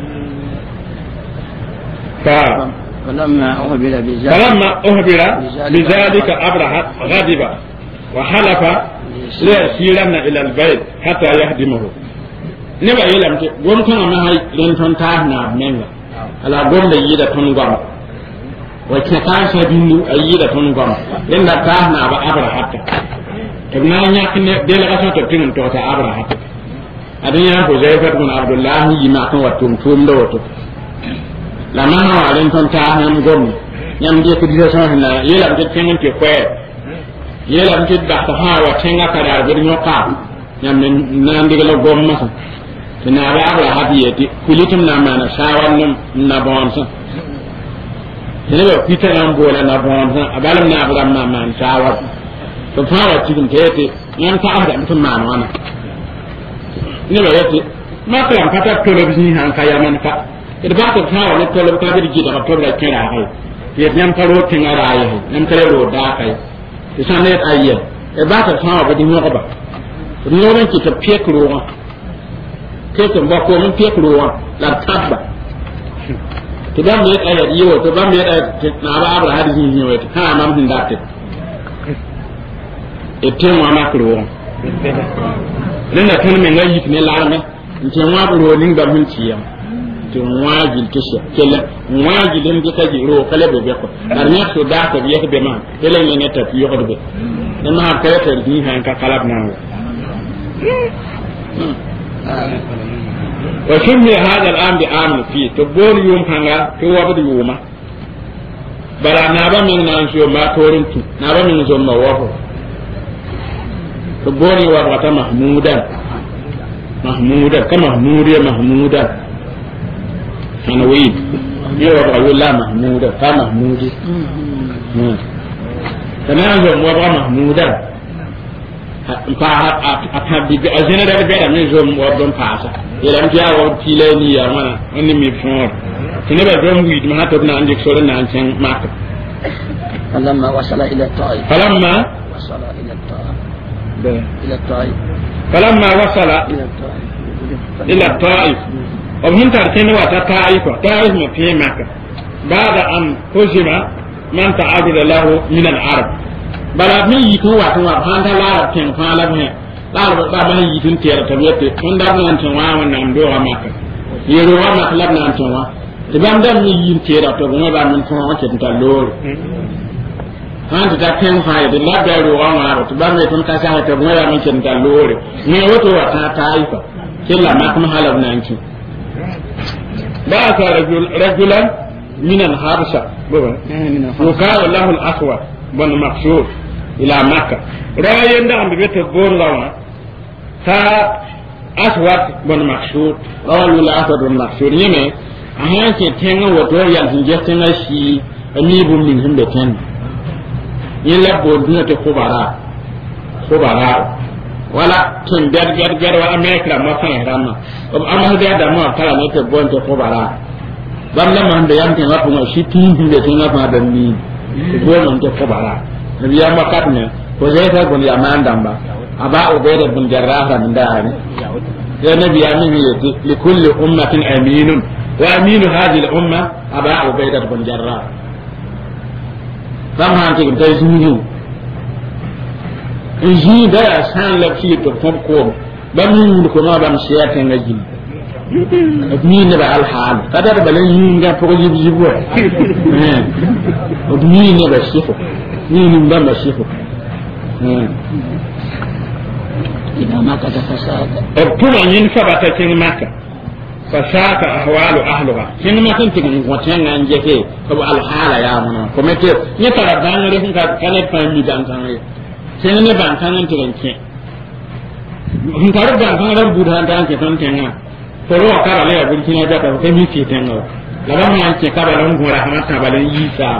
[SPEAKER 1] ف
[SPEAKER 2] فلما أهبل بذلك
[SPEAKER 1] فلما أهبل بذلك أبرهة غضب وحلف ليسيرن إلى البيت حتى يهدمه ne ba yelam ke gom kan ma hay len ton ta na menga ala gom da yida ton gom wa ke ta sa bindu ayida ton gom den da ta na ba abra hatta to na nya kine de la ka to tin to ta abra hatta adanya ko zai fa kun abdullah yi ma kan watum tum do to la ma ha len ton ta na gom nyam de ko diso so na yelam ke tin ke kwe yelam ke da ta ha wa tenga ka da bir nyoka nyam na ndigala gom ma na ba abra hadiyati kulitum na mana shawan num na bonsa ne ba pita nan bola na bonsa abalam na abra ma man shawa to fara cikin tete yan ta abra mutum ma wana ne ba yati ma ka yan kata televizini han kaya man ka ida ba ta fara ne tele ka bi gida to da kira hai ye nyam karo tin ara ai nyam kare ro da kai isan ne ayye e ba ta fara ba di mo ba ni ron ki ta pekro keke ba ko mun fiye ruwa la tabba to ban me ayat yiwo to ban me ayat na ba abra hadisi ni yiwo ha mam din datte e ten wa makro len da tan me ngai ne la me nke wa bro ning da mun ciyam to wa gil kisha kele wa gilin de kaji ro kale be be ko dar ne to da ko biye be ma kele ne ne ta fiye ko be ne ma kale ta ni han ka kalab na وسمي هذا الآن بآمن فيه تقول يوم هنغا توابد يوما بلا نابا من نانسيو ما تورنتو نابا من زوما وفو تقول يوابغة محمودا محمودا كمحمودية محمودا حنويد يوابغة يولا محمودا كمحمودي كنازم وابغة محمودا fa atabi bi azina da be da min zo mo don pasa yelam ti awo tileni ya mana onni mi fon tine ba don wi ma hatta na anje so na anchen makka
[SPEAKER 2] falamma wasala ila ta'if
[SPEAKER 1] falamma
[SPEAKER 2] wasala ila ta'if
[SPEAKER 1] be
[SPEAKER 2] ila ta'if
[SPEAKER 1] falamma wasala
[SPEAKER 2] ila ta'if
[SPEAKER 1] ila ta'if wa mun tartini wa ta ta'if ta'if ma fi makka ba'da an huzima man ta'abada lahu min al-arab bala min yi ko wa ko wa handa la ten fa la me la ba ba yi tin tiyar tabiyate on da nan tan wa wannan do wa maka yero wa maka la nan tan wa te bam da mi yi tiyar to go ba min tan wa ke ta lor handa ta ten fa de la da ro wa ma to ba me tan ka sa ta go ba min ke ta lor ne wato wa ta ta yi fa killa ma kuma halab nan ki ba ka rajul rajulan min al-habsha baba ko ka wallahu al-aswa bon maksud ila makka rayen da ambe te gorla wa ta aswat bon maksud rawalu la aswat bon maksud yeme ahan ke tenga woto yan hinje tenga shi ami bu min himbe ten yella bo dina te khubara khubara wala tun der der der wa amerika ma fa rama amma da da ma kala ne te bon te khubara bam la man da yam te ngap ma shi tin himbe tenga ma da ni bo man te khubara nabi ya makat ne ko zai ta gun ya man damba aba ubayda bin jarrah min da'ani ya nabi ya min yati li kulli ummatin aminun wa aminu hadhihi al-umma aba ubayda bin jarrah dan han ke ta zuni inji da san la fi to tom ko ba min ko ma ba msiya ta ngaji ni ne ba al-hal kada da balan yin ga to jibi jibo eh ni ne ba shi ni ni ba ma shi
[SPEAKER 2] إذا ما كذا فساد.
[SPEAKER 1] ابتلى من ثبت في مكة فساد أحوال أهلها. كن ما كنت نقطعن عن جهة فبو الحالة يا منا. كمتى يترى بان لهم كانت فهمي بان كانوا. سنة بان كانوا ترنكين. هم كارو بان كانوا بودان كانوا كتان كنا. فلو أكار عليه أقول كنا جاتا كمي كتانوا. لما ما أنت كابا لهم هو رحمة كابا يسام.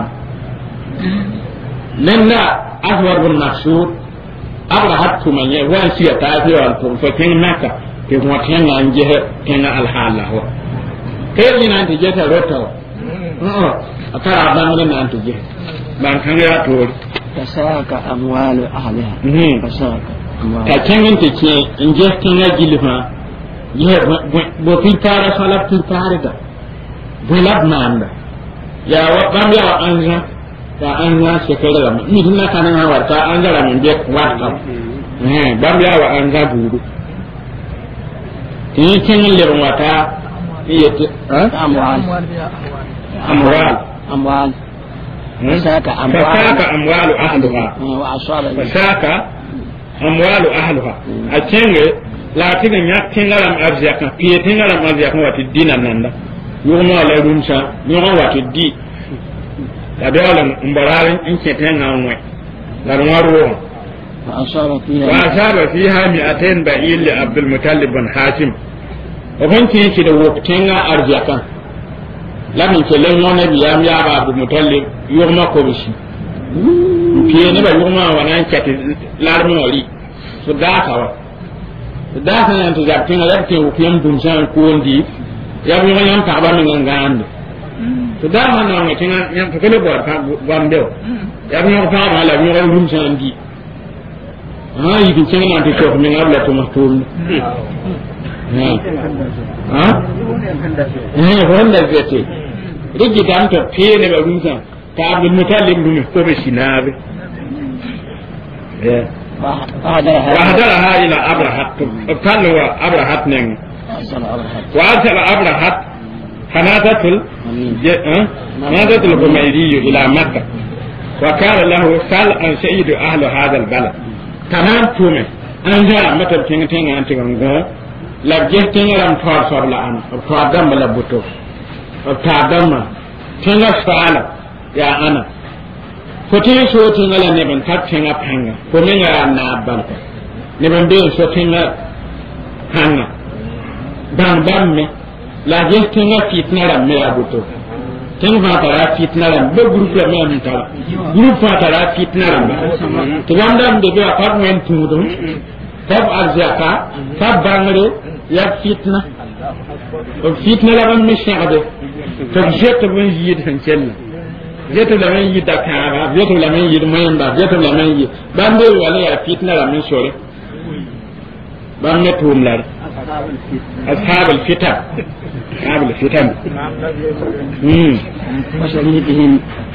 [SPEAKER 1] لنا أحوال بالمقصود. أبرهت من يوان سيتا في والفم فكين مكة في موتين عن جهة كين الحالة هو كيف أنت جهة روتو أترى أبان لنا أنت جهة بان كان يأتول
[SPEAKER 2] فساك أموال أهلها فساك أموال
[SPEAKER 1] كين أنت كين إن جهة كين يجلفها جهة بوفي تارة صلاة تارة بلاد ناندا يا وقام يا أنزا ta an ya shekara da ni din na kana hawa ta an gara min be whatsapp eh bam ya wa an ga buru tin kin le wata yete
[SPEAKER 2] أموال
[SPEAKER 1] amwal
[SPEAKER 2] أموال فساك أموال
[SPEAKER 1] fasaka amwalu ahliha
[SPEAKER 2] وأصاب
[SPEAKER 1] fasaka amwalu ahliha a cenge la tiga nya tingaram arziya kan piye tingaram arziya kan wati dinan nanda yoma la rumsa yoma wati di la dawla mbarare in ke tenga ngwe la ngaro
[SPEAKER 2] وأصاب فيها
[SPEAKER 1] wa asaba fiha mi'atayn ba'il li abdul mutallib bin hashim o ban ki ki da wokenga arziya kan la min ke len wona biyam ya ba abdul mutallib yoma ko bishi piye ne ba yoma wana chati larmi wali so da ka wa da ka nan to japtin la ke o kiyam dum san ko ndi ya bi ngam ta ba min ngande to da man na ngi tinga nyam to kele bo ta bande ya bi ngam ta ba la bi ngam dum san ndi ah yi tin tinga nan to ko min ngam la to mahtum ha eh wanda zete rigi dan to piye ne ba dum san ta abdul mutallib dum ko be sinabe eh وهدرها إلى أبرهة فلو أبرهة نين وأرسل أبرهة حنادة حنادة الغميري إلى مكة وكان له سال أن سيد أهل هذا البلد تمام تومي أنجا متى تين تين أنت غنغو لا جه تين لم توار صار لأن توار دم ولا بطو توار دم تين سفالة يا أنا fotin so tinga ne ban tattinga panga ko minga na banka ne ban be so tinga hanga ban ban me la je tinga fitna ra me abuto tinga fa tara fitna ra be groupe la me am tara groupe fa tara fitna ra to gandam de be apartment tudo tab arzaka tab bangre ya fitna o fitna la ban me shade to jette ban yid han cella jeto la men yida kara jeto la men yid mayamba jeto la men yid bande wala ya fitna la men sore bande tum la ashab al fitan ashab al fitan hmm
[SPEAKER 2] وشريكهم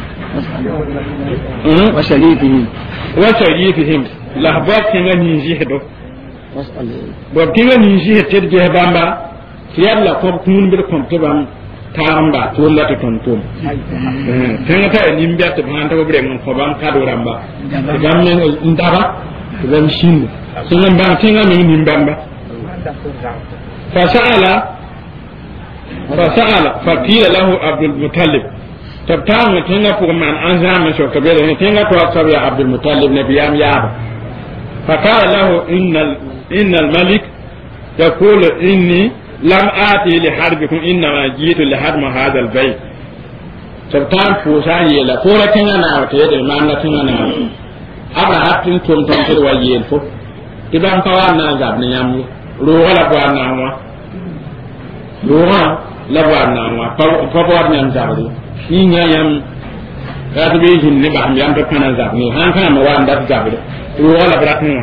[SPEAKER 2] وشريكهم
[SPEAKER 1] وشريكهم lahbab tinga ni jihdo
[SPEAKER 2] واسأل
[SPEAKER 1] bob tinga ni jihdo tedje bamba yalla ko kun bir kom tebam tamba to la to ton ton eh tanga ta ni mbiyata ban ta bre mon ko ban kado ramba gam ne ndaba gam shin singa ban tinga ni ni mbamba fa sa'ala fa sa'ala fa qila lahu abdul mutallib tabtama tinga pour man anzama so to bele tinga to sabi abdul mutallib nabiyam yaba fa qala lahu innal innal malik yaqulu inni لم آتي لحربكم إنما جئت لحرم هذا البيت سبتان فوسان يلا فورا كنا ناو تيد ما نتنا ناو أبا هاتين توم توم تيد ويل فو تبان كوان نازاب نيام روح لبوان ناوا روح لبوان ناوا فبوان نيام زابدي نيا يام كاتبي هن نبهم يام تكنا زابني هان كنا موان دات زابدي روح لبراتنا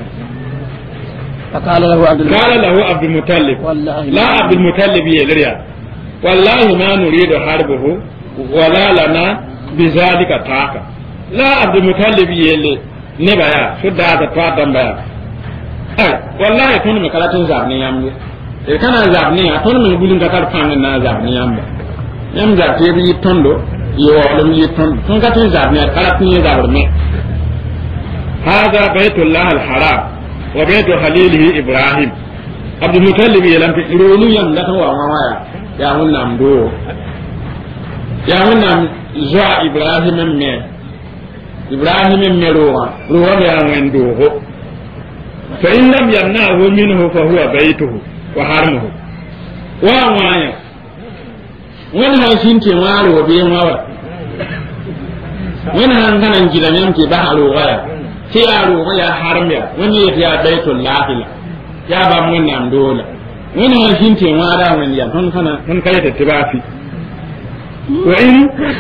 [SPEAKER 2] فقال له عبد
[SPEAKER 1] قال له عبد المطلب
[SPEAKER 2] والله
[SPEAKER 1] لا عبد المطلب يلريا والله ما نريد حربه ولا لنا بذلك طاقة لا عبد المطلب يلي نبايا سداد طاقة بيا أي والله كون مكالاتين زابني يامي كان زابني أتون من يقولون كتار فانا زابني يامي يام زابتي يتوندو يوالم يتوندو كون كتين زابني كالاتين زابني هذا بيت الله الحرام وبيت خليله إبراهيم عبد المطلب يلم في رولو يم لا توا مايا يا هنام دو يا هنام زوا إبراهيم مي إبراهيم مي روها روها يا من دوه فإن لم يمنعه منه فهو بيته وحرمه ومايا وين هاي سنتي مالو بيموا وين هان كان جيران يمتي بحالو غايا ti yaro ko ya harmiya wani ya ya baitul lahila ya ba mun nan dole wani han shinte ma da wani ya ton kana ton kai da tibafi wa in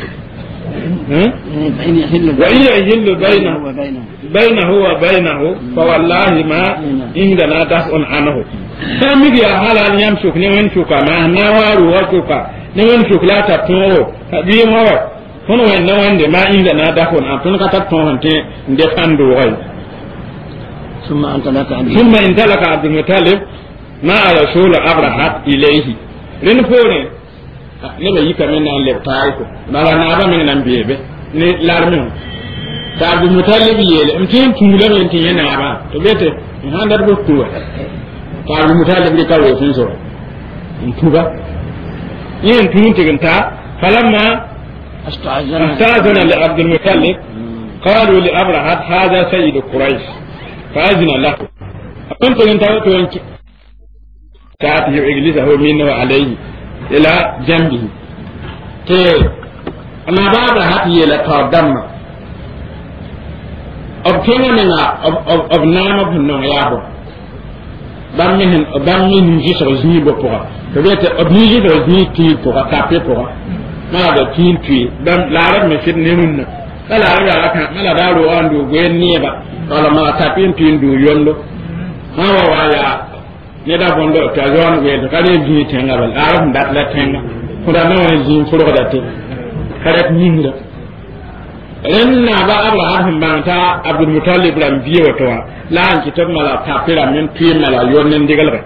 [SPEAKER 2] فإن يحل
[SPEAKER 1] wa in yahillu bainahu
[SPEAKER 2] وبينه
[SPEAKER 1] bainahu wa bainahu fa wallahi ma indana daf'un anhu sai mi ya halal yam shuk ne wen shuka ma na waru wa shuka ne wen shukla ta toro ta bi mawa kono wen na wande ma inda na da kon atun ka tat ton te nde fando way
[SPEAKER 2] ثم انطلق عبد
[SPEAKER 1] ثم انطلق عبد المطلب ma rasul abrahat ilayhi ren fore ne ba yika men nan le taiko mala na ba men nan biebe ne larmi ta Abdul Muttalib yele mtin tungula men tin yana ba to bete handar bo tuwa ta Abdul Muttalib ni kawo fin so tuba yin tun tiganta falamma استأذن لعبد المطلب قالوا لأبرهة هذا سيد قريش فأذن له أنت أنت أنت تأتي إجلسه منه عليه إلى جنبه كي أما أبرهة يلا قدم أبكينا من أب أب أبنام ابن يابو بامين بامين نجيس رزني بقى فبيت أبنيجي رزني كي بقى كابي بقى ما هذا تين تي دم لا رب مسجد نمنا لا رب لا كان ما لا دارو أندو غين نيبا ولا ما تابين تين دو يوندو ما هو ويا ندا بندو تازون غين كاري جي تينغا بل لا رب دات لا تينغا كودا نوي جين فلو داتي كارت نينغا لأن أبا أبراهيم بانتا عبد المطلب لم بيوتوا لا أنك تبملا تابيلا من تين ملا يونن ديغلغ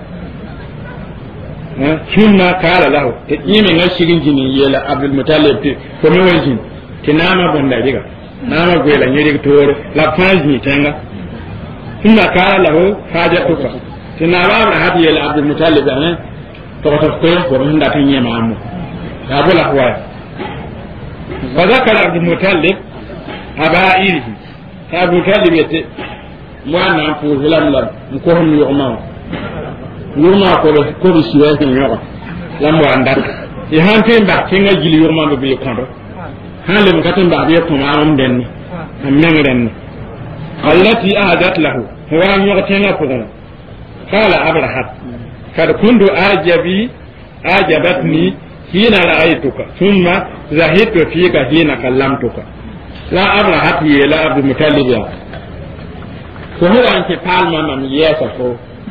[SPEAKER 1] sunna kala lahu te yime ngal sigin jini yela Abdul Muttalib te ko me wajin te nama banda diga nama gwela nyeri tore la fanji tenga sunna kala lahu hajatuka te nama na hadi yela Abdul Muttalib ne to to ko ko nda tan yema amu ya bula huwa wa zakara Abdul Muttalib abailihi Abdul Muttalib yete mwana fu hilam lam ko hum yoma yurma ko ko bi siwa ko nyoga lambo andat e han ten ba kenga jili yurma be be kondo han le mkaten ba be ko maam den am nangren allati ahadat lahu huwa nyoga tenga ko dana qala abrahat kad kuntu ajabi ajabatni hina ra'aytuka thumma zahidtu fika hina kallamtuka la abrahat yela Abdul Muttalib ya ko huwa anke palma mam yesa ko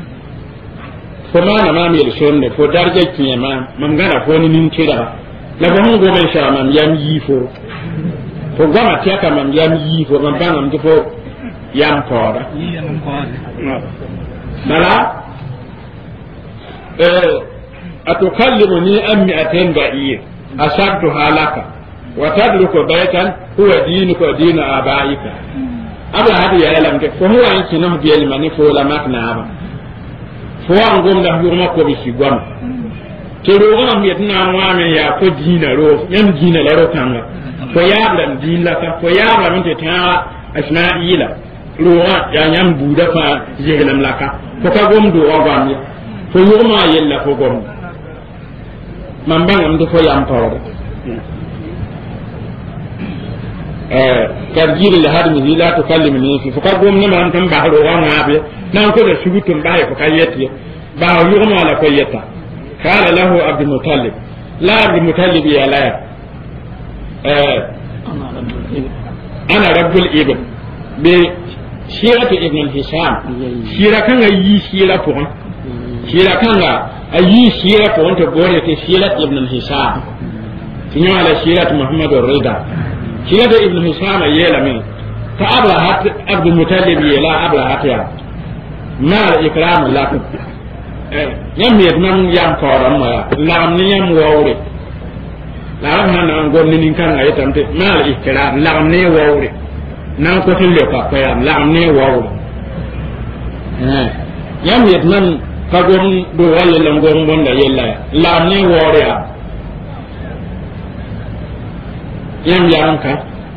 [SPEAKER 1] فما نمام يلسون فو درجة كيما ممغانا فوني ننكرا لبهم غومن شا مم يام يفو فو غاما تيكا مم يام يفو مم بانا مجفو يام فورا ملا أتكلمني أم مئتين بعير أشدها لك وتدرك بيتا هو دينك ودين آبائك أبلا هذا يعلم فهو أنت نهب يلمني فولا مكنا أبا fo an gom da yurma ko bi sigwam te ro gam yet na wa me ya ko dina ro yam dina la ro tanga fo ya blan dina ka fo ya blan min te ta asma'ila ro ya nyam buda fa yehelam laka fo ka gom do o gam ya fo yurma yella fo gom man bangam do fo yam tawra eh tarjil la hadmi la tukallimni fi fo ka gom ne man tan ba ro wa ngabe nan ko da shugutum baye ko kayeti ba yugma la ko yeta kala lahu Abdul Muttalib la Abdul Muttalib ya la eh ana rabbul ibn be shiratu ibn Hisham shira kan yi shira ko shira kan ayi shira ko to gore te shira ibn Hisham tinyo ala shiratu Muhammadur Rida shiratu ibn Hisham yela min ta abrahat Abdul Muttalib yela abrahat ya ما الإكرام لكم يم يتمم يم كورم لا من يم ووري لا من نقول نين كان أيتام ما الإكرام لا من ووري نقول تلو كفاية لا من ووري يم يتمم كقول دوال لنقول بند يلا لا من ووري يم يم كا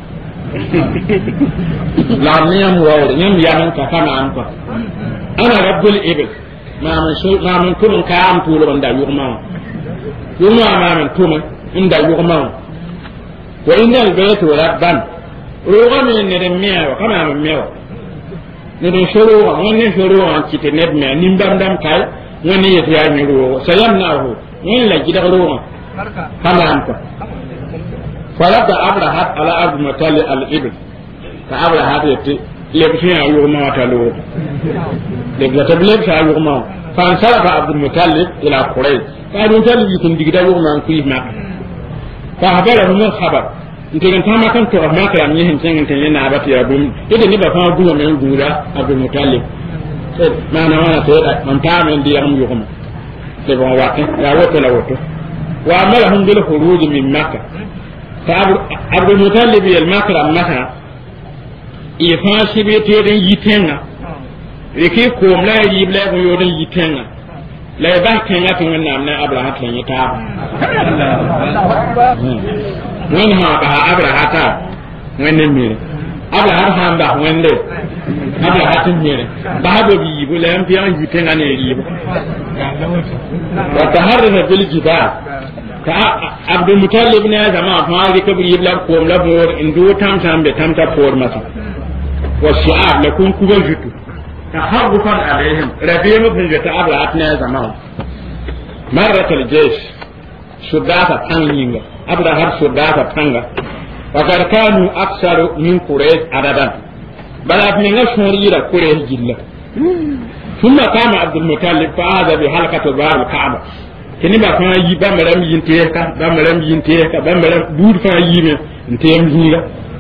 [SPEAKER 1] لا من يم ووري يم يم كا كم أنك أنا رب الإبل ما من شو ما من كل كام طول من دا يغمام يغمام ما من كل من دا يغمام وإن البيت ربا روغا من نرميه وكما من ميو نرشلوا ونشلوا عن كتير نبمة نبام دام كاي وني يتيار نروه سيمناه وين لا جدا روغا كما أنت فلقى أبرهات على أرض متالي الإبل فأبرهات يتي lebsin ayurma ta lo lebla tableb sa ayurma fa ansara Abdul Muttalib ila Quraysh fa Abdul Muttalib yikin digida yurma ku ma fa habara mun khabar ntigan tama kan to ma ka yamni hin tin tin yana abati ya bum idan ni ba fa guwa men gura Abdul Muttalib ma na wana to da man ta men di am yurma le bon wa ya woto la woto wa amalahum bil khuruj min makkah fa abdul mutallib al makra maha ifa sibe te den yitenga reke ko mla yi bla ko yo den yitenga la ba kenga to ngam na abraha tan yita wen ma ba abraha ta wen ne mi abraha ha ba wen de abraha tin mi ba do bi bu la am pian yitenga ne yi wa taharra bil jibal ka abdul mutallib ne zama fa ri kabri yibla ko mla bor indu tam tam be tam ta por mata wa shi'ab la kun kubal jitu taharrufan alaihim rabiyu bin jata abla atna zama marrat al jaysh sudata tanginga abla har sudata tanga wa kar kanu aksaru min quraish adadan bala min ngashurira quraish jilla ثم قام عبد المطلب فاز بحلقة باب الكعبة kini ba fa yi ba maram yin teka ba maram yin teka ba maram bud fa yi me ntem hinga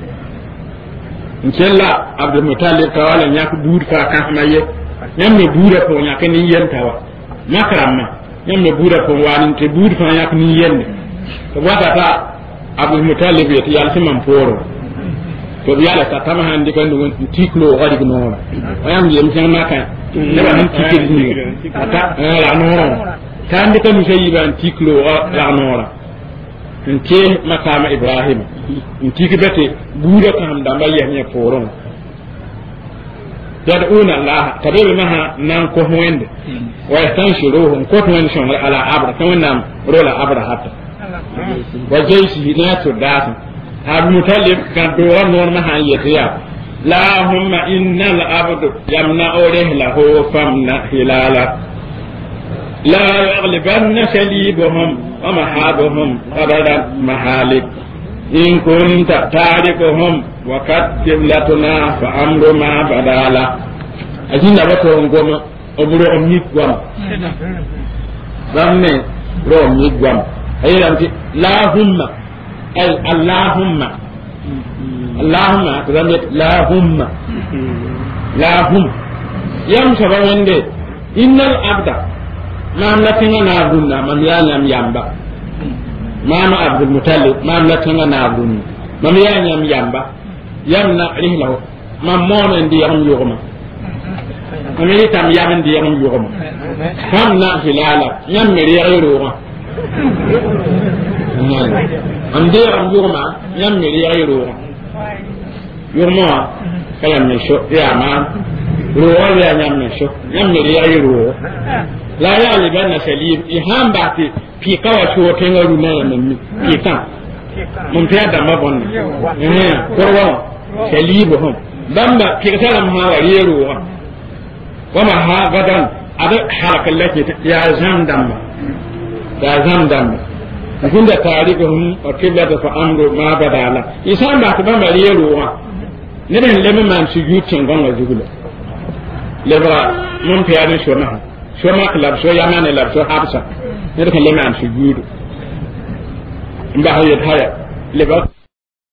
[SPEAKER 1] inshallah abdul mutallib tawala nyak bud fa kan maye nyam me buda ko nyak ni yentawa makramma nyam me buda ko wani te bud fa nyak ni yende to wata ta abdul mutallib yati yal simam poro to biya ta tama handi kan dum tiklo wadi no ayam yem sen maka ne ba han tikiri ni ata la no kandi kanu sayi ban tiklo la nora nte makama ibrahim ntiki bete buda kam da baye ne foron yad'una allah tabibi maha nan ko wende wa yastanshiruhum ko to en shon ala abra kawanam rola abra hatta wa jaysi na to data ab mutallib kan do non maha yetiya lahumma innal abdu yamna'u lahu famna hilala لا يغلبن سليبهم ومحابهم أبدا محالك إن كنت تاركهم وقد قبلتنا فأمر ما بدالا أجينا بطرهم قوم أبرو أميك قوم ضمن رو أميك قوم أيضا لا هم أي اللهم اللهم لا هم لا هم يمسى بوندي إن الأبد mam la tinga na dunna mam ya nyam yamba mama abdul mutallib mam la tinga na dunna mam ya nyam yamba yamna rihlahu mam mon ndi yam yuguma mam yi tam yam ndi yam yuguma kam na hilala nyam mi riya yuruma am de yam yuguma nyam mi riya yuruma yuruma kayam ne sho ya ma ruwa ya nyam ne sho nyam mi riya yuruma la ya li banna salim iham baati fi kawa sho tenga runa men fi kan mun fiya da mabon eh korwa salibuhum bamba fi kalam ha wariru wa ma ha gadan ada haraka lati ya zamdam ya zamdam kunda tarikuhum wa kiblatu fa amru ma badala isan ba ta bamba riru wa ne den lemme man su yutin gonga jugula lebra mun fiya ni sho na شو ما كلاب شو يامان لاب شو حبسة نركن لما عن سجود مباح يتهيأ لبا